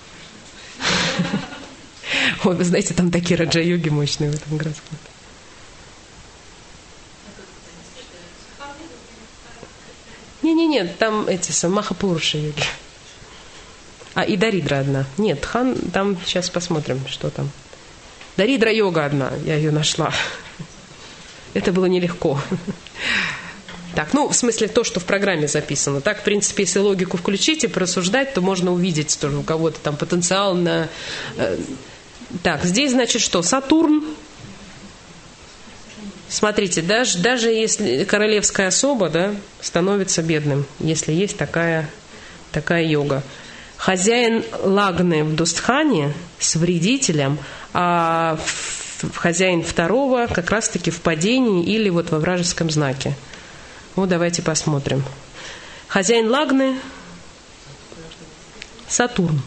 Ой, вы знаете, там такие раджа-йоги мощные в этом гороскопе. Не-не-не, там эти Махапуруши йоги. А, и Даридра одна. Нет, Хан, там сейчас посмотрим, что там. Даридра йога одна, я ее нашла. Это было нелегко. Так, ну, в смысле, то, что в программе записано. Так, в принципе, если логику включить и порассуждать, то можно увидеть, что у кого-то там потенциал на... Так, здесь, значит, что? Сатурн. Смотрите, даже, даже если королевская особа, да, становится бедным, если есть такая, такая йога. Хозяин лагны в Дустхане с вредителем, а хозяин второго как раз-таки в падении или вот во вражеском знаке. Вот давайте посмотрим. Хозяин лагны Сатурн.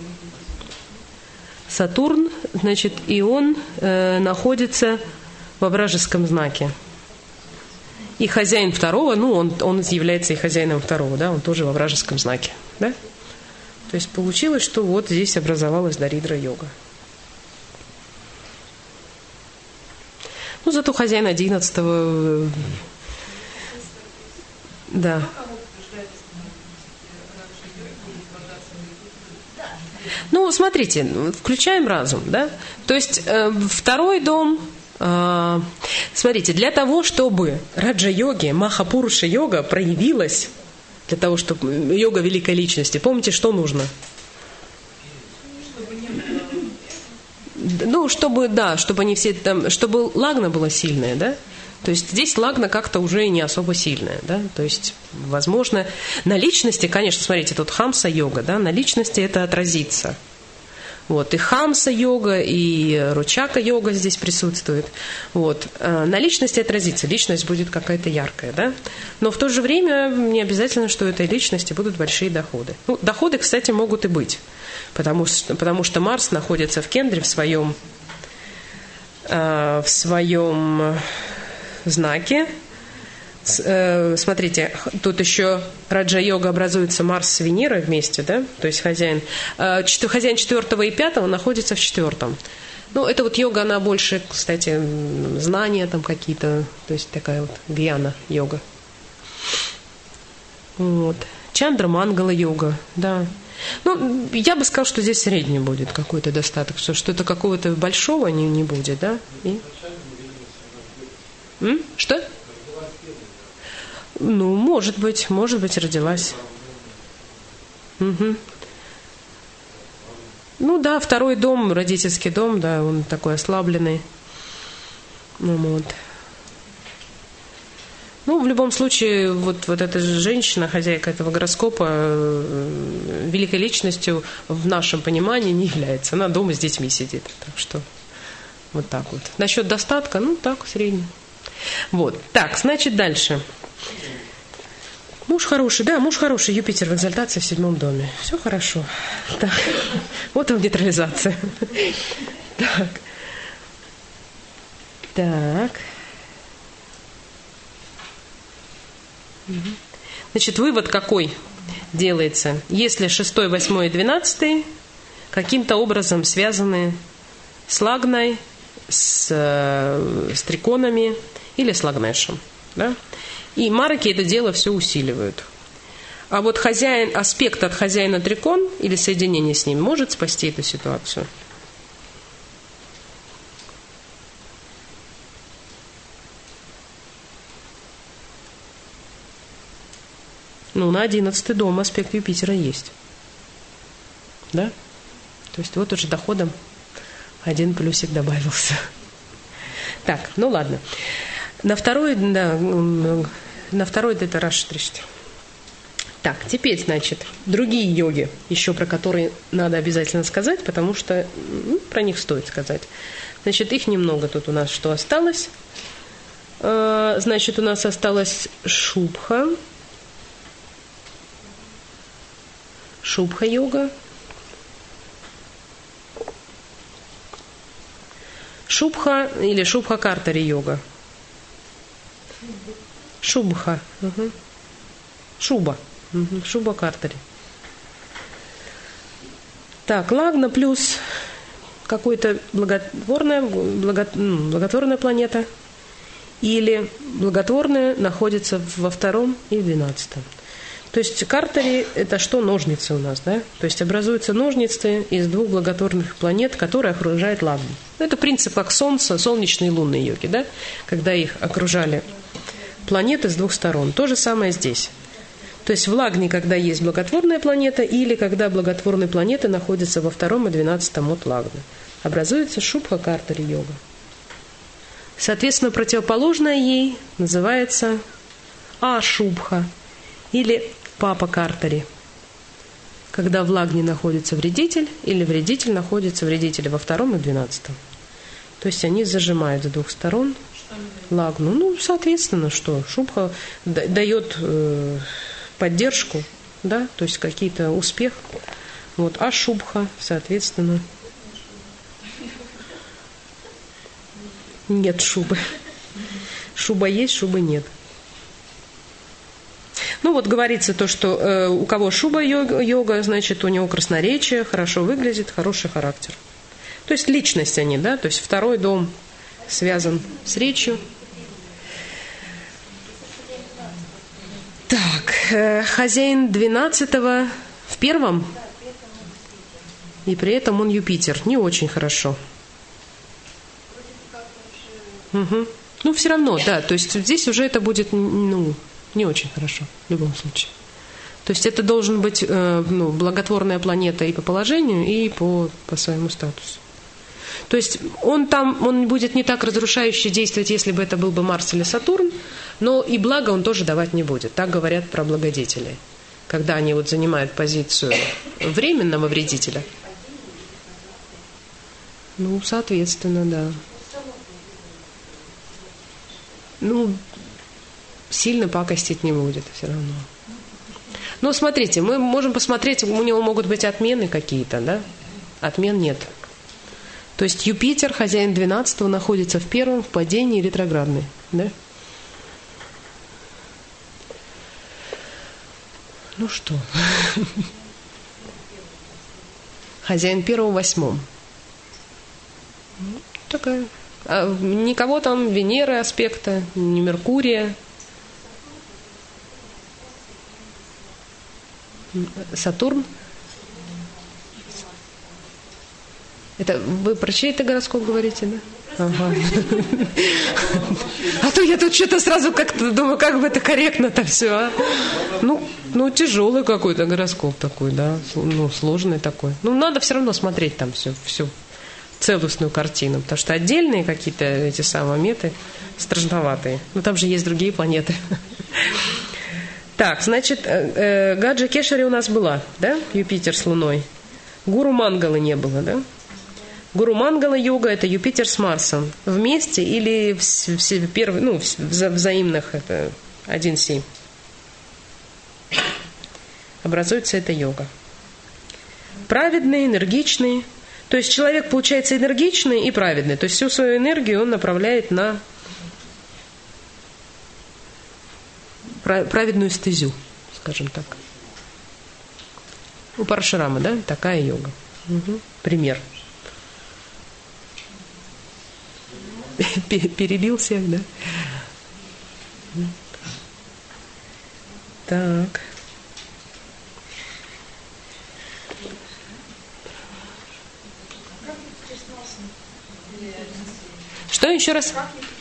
Сатурн, значит, и он э, находится во вражеском знаке. И хозяин второго, ну, он, он является и хозяином второго, да, он тоже во вражеском знаке, да? То есть получилось, что вот здесь образовалась Даридра-йога. Ну, зато хозяин одиннадцатого, да. Ну, смотрите, включаем разум, да? То есть э, второй дом, э, смотрите, для того, чтобы раджа-йоги, маха-пуруша-йога проявилась, для того, чтобы йога великой личности, помните, что нужно? Ну, чтобы, да, чтобы они все там, чтобы лагна была сильная, да? То есть здесь лагна как-то уже не особо сильная, да? То есть, возможно, на личности, конечно, смотрите, тут хамса-йога, да, на личности это отразится. Вот, и хамса-йога, и ручака-йога здесь присутствует. Вот, на личности отразится, личность будет какая-то яркая, да? Но в то же время не обязательно, что у этой личности будут большие доходы. Ну, доходы, кстати, могут и быть, потому что, потому что Марс находится в кендре, в своем, в своем знаке. Смотрите, тут еще раджа-йога образуется Марс с Венерой вместе, да? То есть хозяин, хозяин четвертого и пятого находится в четвертом. Ну, это вот йога, она больше, кстати, знания там какие-то, то есть такая вот гьяна-йога. Вот. Чандра-мангала-йога, да. Ну, я бы сказала, что здесь средний будет какой-то достаток, что что-то какого-то большого не, не будет, да? И? М? Что? Ну, может быть, может быть, родилась. Угу. Ну да, второй дом, родительский дом, да, он такой ослабленный. Ну, вот. Ну, в любом случае, вот, вот эта женщина, хозяйка этого гороскопа, великой личностью в нашем понимании не является. Она дома с детьми сидит. Так что вот так вот. Насчет достатка, ну так, средний. Вот. Так, значит, дальше. Муж хороший, да, муж хороший, Юпитер в экзальтации в седьмом доме. Все хорошо. Так. Вот он, нейтрализация. Так. Так. Значит, вывод какой делается? Если шестой, восьмой и двенадцатый каким-то образом связаны с лагной, с, с триконами или с лагнешем, да? И мараки это дело все усиливают. А вот хозяин, аспект от хозяина трикон или соединение с ним может спасти эту ситуацию. Ну, на одиннадцатый дом аспект Юпитера есть. Да? То есть вот уже доходом один плюсик добавился. Так, ну ладно. На второй, да, на второй это Раштришт. Так, теперь, значит, другие йоги, еще про которые надо обязательно сказать, потому что ну, про них стоит сказать. Значит, их немного тут у нас что осталось. Значит, у нас осталась Шубха. Шубха-йога. Шубха или Шубха-картари-йога. Шубха. Угу. Шуба. Угу. Шуба-картари. Так, лагна плюс какой-то благотворная, благо, благотворная планета или благотворная находится во втором и в двенадцатом. То есть картари это что? Ножницы у нас, да? То есть образуются ножницы из двух благотворных планет, которые окружают лагну. Это принцип как Солнце, солнечные и лунные йоги, да? Когда их окружали планеты с двух сторон. То же самое здесь. То есть в лагне, когда есть благотворная планета, или когда благотворные планеты находятся во втором и двенадцатом от лагны, образуется Шубха-картари-йога. Соответственно, противоположная ей называется ашубха или папа-картари, когда в лагне находится вредитель или вредитель находится вредитель во втором и двенадцатом. То есть они зажимают с двух сторон лагну. Ну, соответственно, что шубха дает э, поддержку, да, то есть какие-то успех. Вот, а шубха, соответственно, нет шубы. Шуба есть, шубы нет. Ну вот говорится то, что э, у кого шуба йога, йога, значит, у него красноречие, хорошо выглядит, хороший характер. То есть личность они, да, то есть второй дом связан с речью. Так, э, хозяин двенадцатого в первом, и при этом он Юпитер. Не очень хорошо. Угу. Ну, все равно, да, то есть здесь уже это будет, ну, не очень хорошо в любом случае. То есть это должен быть э, ну, благотворная планета и по положению, и по, по своему статусу. То есть он там, он будет не так разрушающе действовать, если бы это был бы Марс или Сатурн, но и благо он тоже давать не будет. Так говорят про благодетелей. Когда они вот занимают позицию временного вредителя. Ну, соответственно, да. Ну, сильно пакостить не будет все равно. Но смотрите, мы можем посмотреть, у него могут быть отмены какие-то, да? Отмен нет. То есть Юпитер, хозяин двенадцатого, находится в первом, в падении ретроградный, да? Ну что? Хозяин первого в восьмом. Такая. А никого там Венеры аспекта, ни Меркурия. Сатурн. Это вы про чей-то гороскоп говорите, да? Ага. А то я тут что-то сразу как-то думаю, как бы это корректно-то все, а? Ну, ну, тяжелый какой-то гороскоп такой, да, ну, сложный такой. Ну, надо все равно смотреть там все, всю целостную картину, потому что отдельные какие-то эти самые меты страшноватые. Но там же есть другие планеты. Так, значит, э, Гаджа Кешари у нас была, да, Юпитер с Луной. Гуру Мангалы не было, да? Гуру Мангала йога — это Юпитер с Марсом. Вместе или в, в, перв, ну, в вза, взаимных, это один семь. Образуется эта йога. Праведный, энергичный. То есть человек получается энергичный и праведный. То есть всю свою энергию он направляет на праведную стезю, скажем так. У Парашурама, да, такая йога. Угу. Пример. Перебил всех, да? Так. Что еще раз?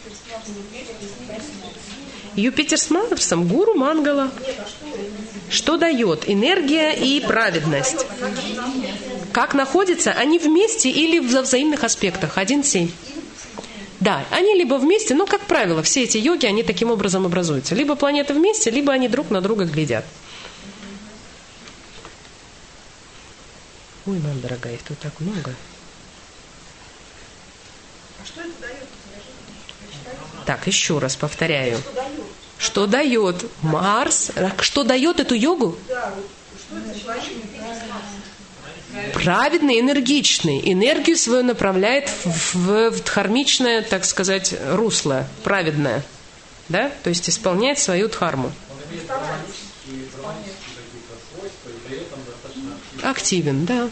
Юпитер с Марсом, гуру Мангала. Что дает? Энергия и праведность. Как находятся? Они вместе или в взаимных аспектах? один семь. Да, они либо вместе, но, как правило, все эти йоги, они таким образом образуются. Либо планеты вместе, либо они друг на друга глядят. Ой, мама дорогая, их тут так много. А что это дает? Так, еще раз повторяю. Что дает? Что дает? Марс. Что дает эту йогу? Да, что это человек? Праведный, энергичный. Энергию свою направляет в, в, в дхармичное, так сказать, русло. Праведное. Да? То есть исполняет свою дхарму. Активен, да.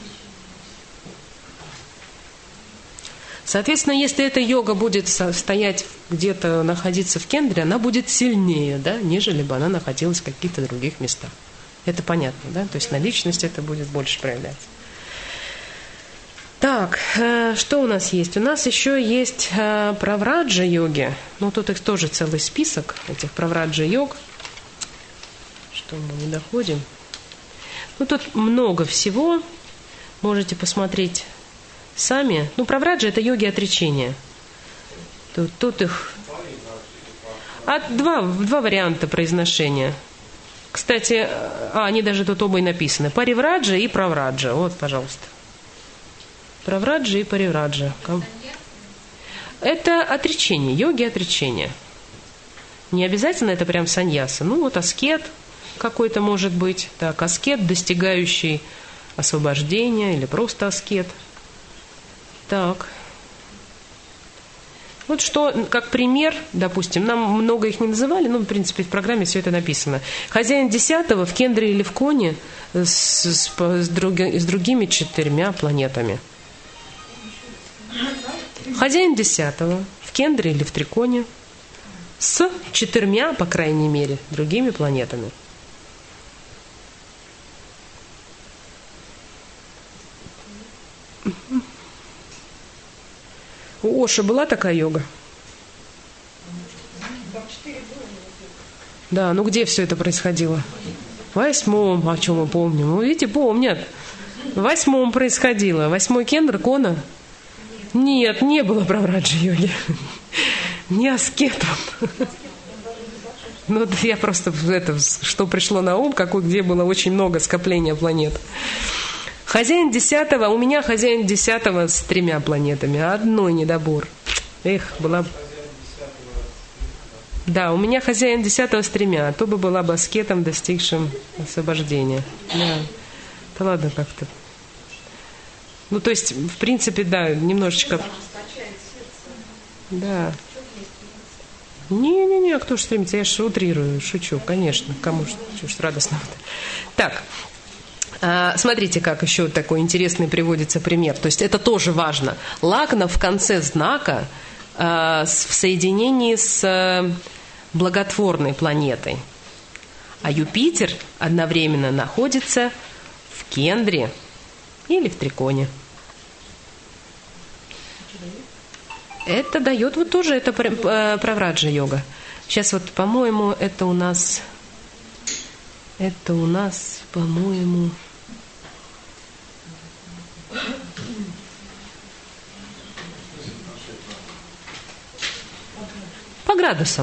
Соответственно, если эта йога будет стоять где-то, находиться в кендре, она будет сильнее, да, нежели бы она находилась в каких-то других местах. Это понятно, да? То есть на личность это будет больше проявляться. Так, что у нас есть? У нас еще есть правраджа-йоги. Ну, тут их тоже целый список, этих правраджа-йог. Что мы не доходим? Ну, тут много всего. Можете посмотреть сами. Ну, правраджа — это йоги отречения. Тут, тут их... А два, два варианта произношения. Кстати, а, они даже тут оба и написаны. Паривраджа и Правраджа. Вот, пожалуйста. Правраджа и Паривраджа. Это отречение, йоги отречения. Не обязательно это прям саньяса. Ну вот аскет какой-то может быть. Так, аскет, достигающий освобождения, или просто аскет. Так. Вот что, как пример, допустим, нам много их не называли, но, в принципе, в программе все это написано. Хозяин десятого в Кендре или в Коне с, с, с, други, с другими четырьмя планетами. Хозяин десятого в Кендре или в Триконе с четырьмя, по крайней мере, другими планетами. У Оши была такая йога? Да, ну где все это происходило? В восьмом, о чем мы помним. Ну, видите, помнят. В восьмом происходило. Восьмой кендра, Кона? Нет, не было Правраджа-йоги. Не аскетов. Ну, я просто, это, что пришло на ум, какой, где было очень много скопления планет. Хозяин десятого, у меня хозяин десятого с тремя планетами, а одной недобор. Эх, была... Да, у меня хозяин десятого с тремя, а то бы была бы аскетом, достигшим освобождения. Да. Да ладно как-то. Ну, то есть, в принципе, да, немножечко... Да. Не-не-не, а кто ж стремится? Я же утрирую, шучу, конечно. Кому ж, ж радостно. Так. Смотрите, как еще такой интересный приводится пример. То есть это тоже важно. Лагна в конце знака э, в соединении с благотворной планетой. А Юпитер одновременно находится в Кендре или в Триконе. Это дает вот тоже, это Правраджа-йога. Сейчас вот, по-моему, это у нас... Это у нас, по-моему... По градусам.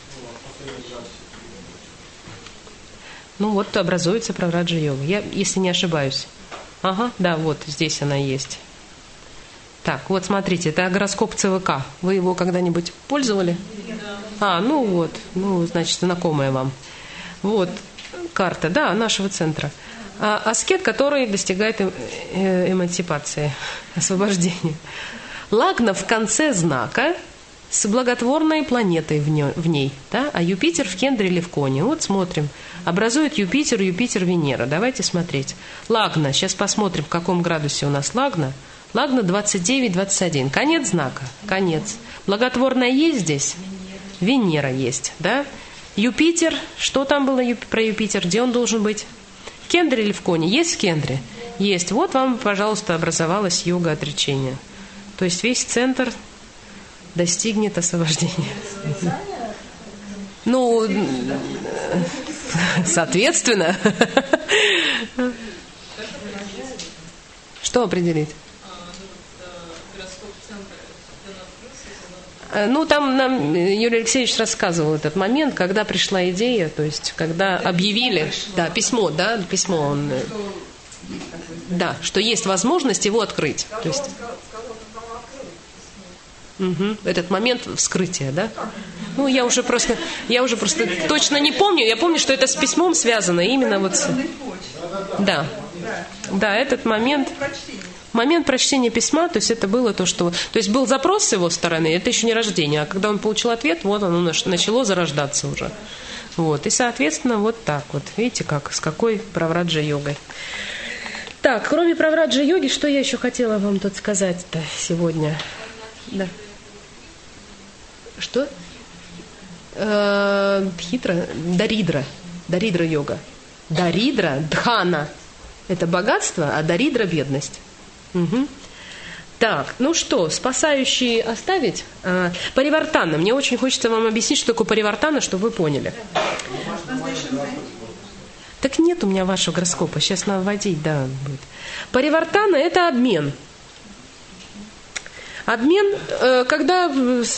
Ну вот образуется Правраджа-йога. Я, если не ошибаюсь. Ага, да, вот здесь она есть. Так, вот смотрите, это гороскоп ЦВК. Вы его когда-нибудь пользовали? А, ну вот, ну, значит, знакомая вам. Вот карта, да, нашего центра. А, аскет, который достигает эм, э, эмансипации, освобождения. Лагна в конце знака с благотворной планетой в, нё, в ней, да? А Юпитер в Кендре или в Коне. Вот смотрим. Образует Юпитер, Юпитер, Венера. Давайте смотреть. Лагна. Сейчас посмотрим, в каком градусе у нас Лагна. Лагна двадцать девять двадцать один. Конец знака. Конец. Благотворная есть здесь? Венера есть, да? Юпитер. Что там было про Юпитер? Где он должен быть? В Кендре или в Коне? Есть в Кендре? Есть. Вот вам, пожалуйста, образовалась йога отречения. То есть весь центр достигнет освобождения. Ну, соответственно. Что определить? Ну, там нам Юрий Алексеевич рассказывал этот момент, когда пришла идея, то есть, когда объявили, да, письмо, да, письмо, он, да, что есть возможность его открыть. То есть, угу, этот момент вскрытия, да? Ну, я уже просто, я уже просто точно не помню, я помню, что это с письмом связано, именно вот с... Да, да, этот момент... Момент прочтения письма, то есть это было то, что... То есть был запрос с его стороны, это еще не рождение, а когда он получил ответ, вот оно начало зарождаться уже. Вот, и, соответственно, вот так вот. Видите, как, с какой Правраджа-йогой. Так, кроме Правраджа-йоги, что я еще хотела вам тут сказать-то сегодня? Да. Что? Э-э, хитро. Даридра. Даридра-йога. Даридра, дхана – это богатство, а даридра – бедность. Угу. Так, ну что, спасающие оставить? А, паривартана. Мне очень хочется вам объяснить, что такое паривартана, чтобы вы поняли. Так нет у меня вашего гороскопа. Сейчас надо вводить, да. Будет. Паривартана – это обмен. Обмен, когда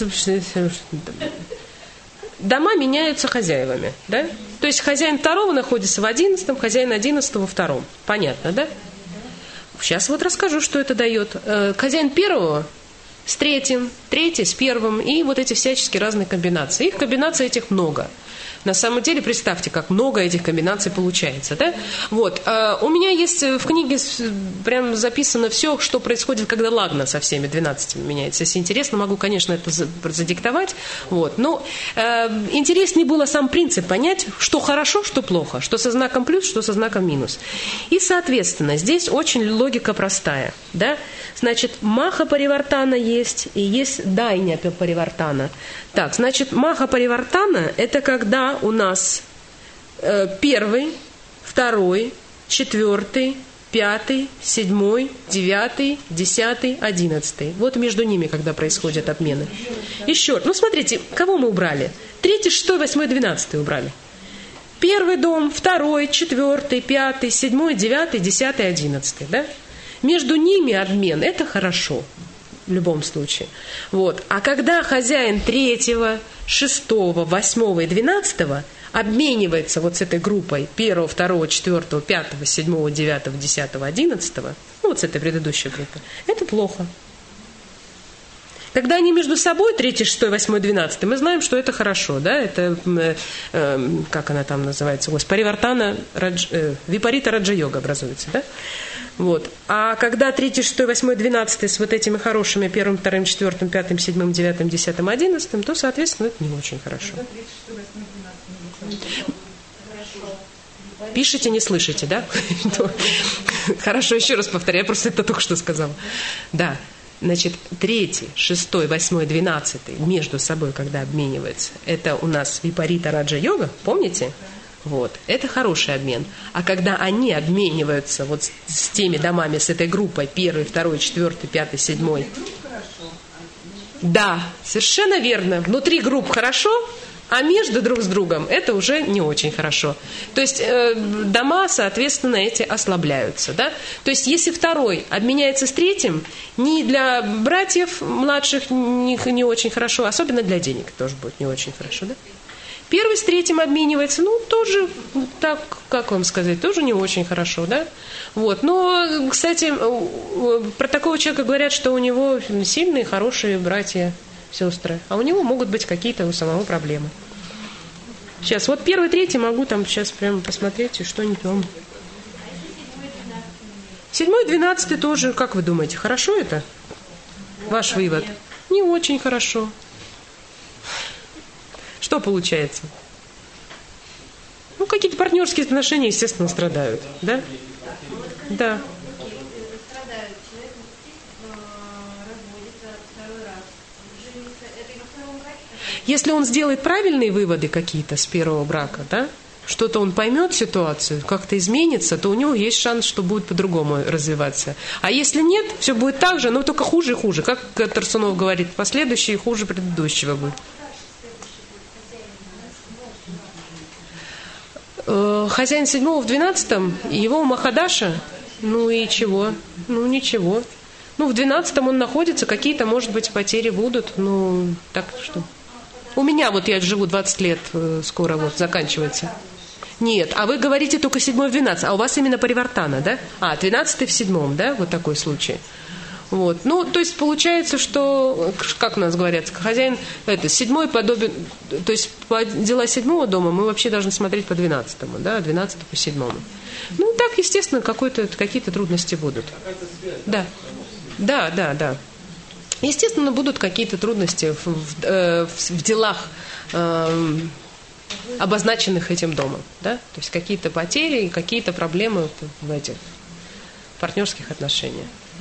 дома меняются хозяевами, да? То есть хозяин второго находится в одиннадцатом, хозяин одиннадцатого во втором. Понятно, да? Сейчас вот расскажу, что это дает. Хозяин первого с третьим, третий с первым, и вот эти всяческие разные комбинации. Их комбинаций этих много. На самом деле, представьте, как много этих комбинаций получается, да? Вот. А у меня есть в книге прям записано все, что происходит, когда лагна со всеми двенадцатями меняется. Если интересно, могу, конечно, это задиктовать. Вот. Но э, интереснее было сам принцип понять, что хорошо, что плохо, что со знаком плюс, что со знаком минус. И, соответственно, здесь очень логика простая, да? Значит, маха паривартана есть, и есть дайня паривартана. Так, значит, маха паривартана – это когда у нас э, первый, второй, четвертый, пятый, седьмой, девятый, десятый, одиннадцатый. Вот между ними, когда происходят обмены. Еще, ну смотрите, кого мы убрали? Третий, шестой, восьмой, двенадцатый убрали. Первый дом, второй, четвертый, пятый, седьмой, девятый, десятый, одиннадцатый, да? Между ними обмен – это хорошо в любом случае. Вот. А когда хозяин третьего, шестого, восьмого и двенадцатого обменивается вот с этой группой первого, второго, четвертого, пятого, седьмого, девятого, десятого, одиннадцатого, ну, вот с этой предыдущей группой, это плохо. Когда они между собой, третий, шестой, восьмой, двенадцатый, мы знаем, что это хорошо, да, это, э, э, как она там называется, паривартана, радж, э, випарита раджа-йога образуется, да. Вот. А когда третий, шестой, восьмой, двенадцатый с вот этими хорошими первым, вторым, четвертым, пятым, седьмым, девятым, десятым, одиннадцатым, то, соответственно, это не очень хорошо. Пишите, не слышите, да? Хорошо, еще раз повторяю, я просто это только что сказала. Да. Значит, третий, шестой, восьмой, двенадцатый между собой, когда обмениваются, это у нас випарита раджа-йога, помните? Вот. Это хороший обмен. А когда они обмениваются вот с, с теми домами, с этой группой, первый, второй, четвертый, пятый, седьмой. Да, совершенно верно. Внутри групп хорошо, а между друг с другом это уже не очень хорошо. То есть э, дома, соответственно, эти ослабляются. Да? То есть если второй обменяется с третьим, ни для братьев младших не, не очень хорошо, особенно для денег тоже будет не очень хорошо. Да? Первый с третьим обменивается, ну, тоже, так, как вам сказать, тоже не очень хорошо, да? Вот. Но, кстати, про такого человека говорят, что у него сильные, хорошие братья, сестры, а у него могут быть какие-то у самого проблемы. Сейчас, вот первый, третий могу там сейчас прямо посмотреть, что-нибудь вам. Седьмой, двенадцатый тоже, как вы думаете, хорошо это? Ваш вывод? Не очень хорошо. Что получается? Ну, какие-то партнерские отношения, естественно, страдают, да? Да. Если он сделает правильные выводы какие-то с первого брака, да, что-то он поймет ситуацию, как-то изменится, то у него есть шанс, что будет по-другому развиваться. А если нет, все будет так же, но только хуже и хуже. Как Тарсунов говорит, последующее хуже предыдущего будет. Хозяин седьмого в двенадцатом, его Махадаша, ну и чего? Ну ничего. Ну в двенадцатом он находится, какие-то, может быть, потери будут, ну так что. У меня вот я живу двадцать лет, скоро вот заканчивается. Нет, а вы говорите только седьмой в двенадцатом, а у вас именно паривартана, да? А, двенадцатый в седьмом, да? Вот такой случай. Вот. Ну, то есть получается, что, как у нас говорят, хозяин, это, седьмой подобен, то есть по дела седьмого дома мы вообще должны смотреть по двенадцатому, да, двенадцатому по седьмому. Ну, так, естественно, какой-то, какие-то трудности будут. Да, да, да, да. Естественно, будут какие-то трудности в, в, в, в делах, э, обозначенных этим домом, да, то есть какие-то потери, какие-то проблемы в этих партнерских отношениях, да?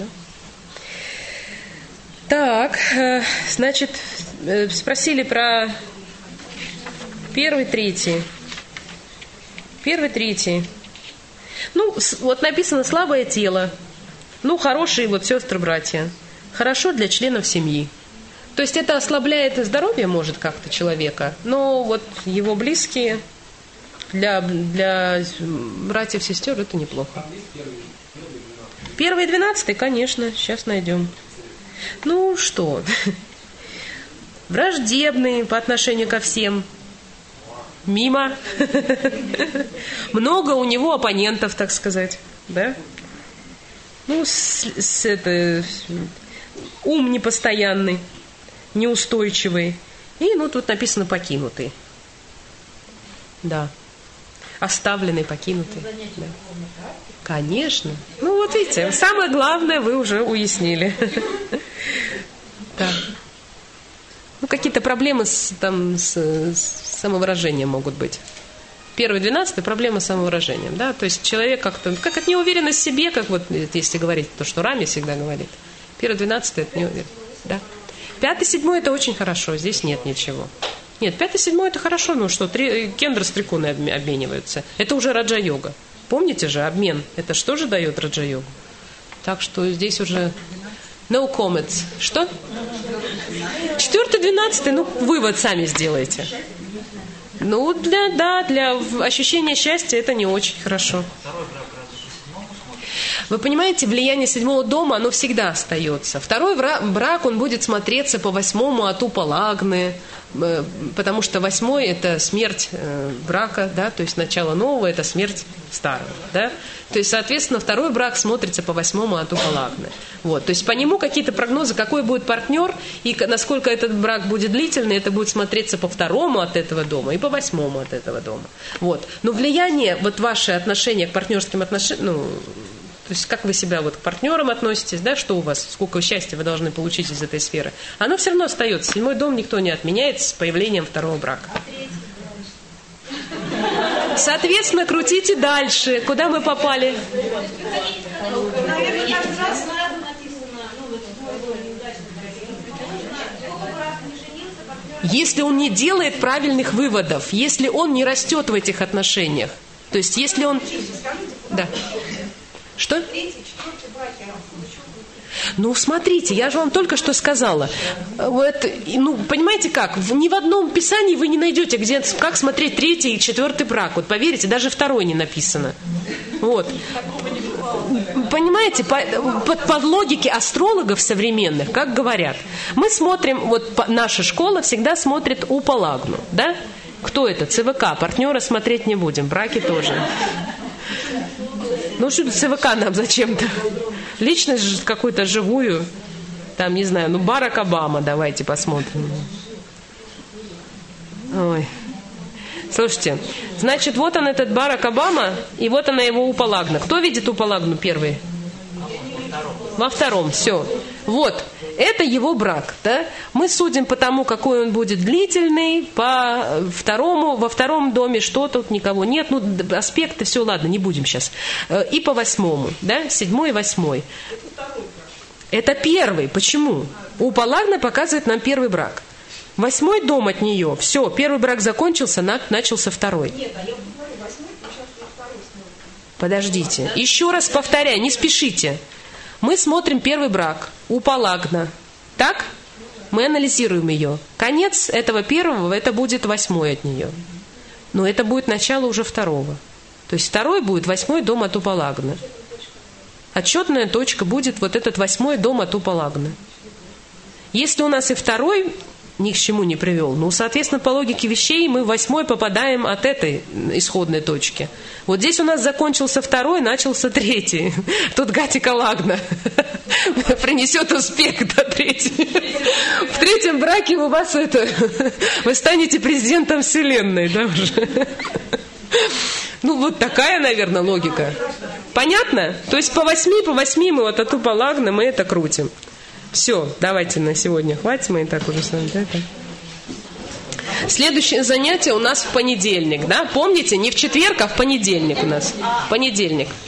Так, значит, спросили про первый, третий. Первый, третий. Ну, вот написано слабое тело. Ну, хорошие вот сестры-братья. Хорошо для членов семьи. То есть это ослабляет здоровье, может, как-то человека, но вот его близкие для, для братьев, сестер это неплохо. Первый и двенадцатый, конечно, сейчас найдем. Ну что, враждебный по отношению ко всем. Мимо. Много у него оппонентов, так сказать. Да? Ну, с, с, это, ум непостоянный, неустойчивый. И, ну, тут написано покинутый. Да. Оставленный, покинутый. Да. Конечно. Ну, вот видите, самое главное вы уже уяснили. Да. Ну, какие-то проблемы с, там, с, с самовыражением могут быть. Первый, двенадцатый, проблема с самовыражением. Да? То есть человек как-то, как от неуверенности в себе, как вот, если говорить то, что Рами всегда говорит. Первый, двенадцатый, это неуверенность. Да. Пятый, седьмой, это очень хорошо, здесь нет ничего. Нет, пятый, седьмой, это хорошо, ну что, три, кендра с трикуной обмениваются. Это уже раджа-йога. Помните же, обмен, это что же дает раджа-йогу? Так что здесь уже... No comments. Что? Четвертый, двенадцатый, ну, вывод сами сделайте. Ну, для, да, для ощущения счастья это не очень хорошо. Вы понимаете, влияние седьмого дома, оно всегда остается. Второй брак, он будет смотреться по восьмому ату палагны, потому что восьмой – это смерть брака, да, то есть начало нового – это смерть старого. Да? То есть, соответственно, второй брак смотрится по восьмому ату палагны. Вот, то есть по нему какие-то прогнозы, какой будет партнер и насколько этот брак будет длительный, это будет смотреться по второму от этого дома и по восьмому от этого дома. Вот. Но влияние, вот ваше отношение к партнерским отношениям, ну, то есть как вы себя вот к партнерам относитесь, да, что у вас, сколько счастья вы должны получить из этой сферы, оно все равно остается. Седьмой дом никто не отменяет с появлением второго брака. Соответственно, крутите дальше. Куда мы попали? Если он не делает правильных выводов, если он не растет в этих отношениях, то есть если он... Да. Что? Ну, смотрите, я же вам только что сказала. Вот, ну, понимаете как? Ни в одном писании вы не найдете, где, как смотреть третий и четвертый брак. Вот поверьте, даже второй не написано. Вот. Понимаете, по, по, по логике астрологов современных, как говорят, мы смотрим, вот по, наша школа всегда смотрит Упалагну, да? Кто это? ЦВК. Партнера смотреть не будем, браки тоже. Ну, что ЦВК нам зачем-то? Личность какую-то живую. Там, не знаю, ну, Барак Обама, давайте посмотрим. Ой. Слушайте, значит, вот он, этот Барак Обама, и вот она его Упалагна. Кто видит Упалагну первый? Во втором, все. Вот, это его брак, да? Мы судим по тому, какой он будет длительный, по второму, во втором доме что тут, никого нет, ну, аспекты, все, ладно, не будем сейчас. И по восьмому, да, седьмой и восьмой. Это первый, почему? Упалагна показывает нам первый брак. Восьмой дом от нее, все, первый брак закончился, начался второй. Нет, а я говорю, восьмой, сейчас второй смотрим. Подождите, еще раз повторяю, не спешите. Мы смотрим первый брак, Упалагна. Так? Мы анализируем ее. Конец этого первого, это будет восьмой от нее. Но это будет начало уже второго. То есть второй будет восьмой дом от Упалагны. Отчетная точка будет вот этот восьмой дом от Упалагны. Если у нас и второй ни к чему не привел, ну, соответственно, по логике вещей мы в восьмой попадаем от этой исходной точки. Вот здесь у нас закончился второй, начался третий. Тут Гатика Лагна принесет успех до третьего. В третьем браке у вас это... Вы станете президентом вселенной, да, уже? Ну, вот такая, наверное, логика. Понятно? То есть по восьми, по восьми мы вот от Упалагны мы это крутим. Все, давайте на сегодня хватит, мы и так уже с вами. Да, да. Следующее занятие у нас в понедельник, да? Помните, не в четверг, а в понедельник у нас. Понедельник.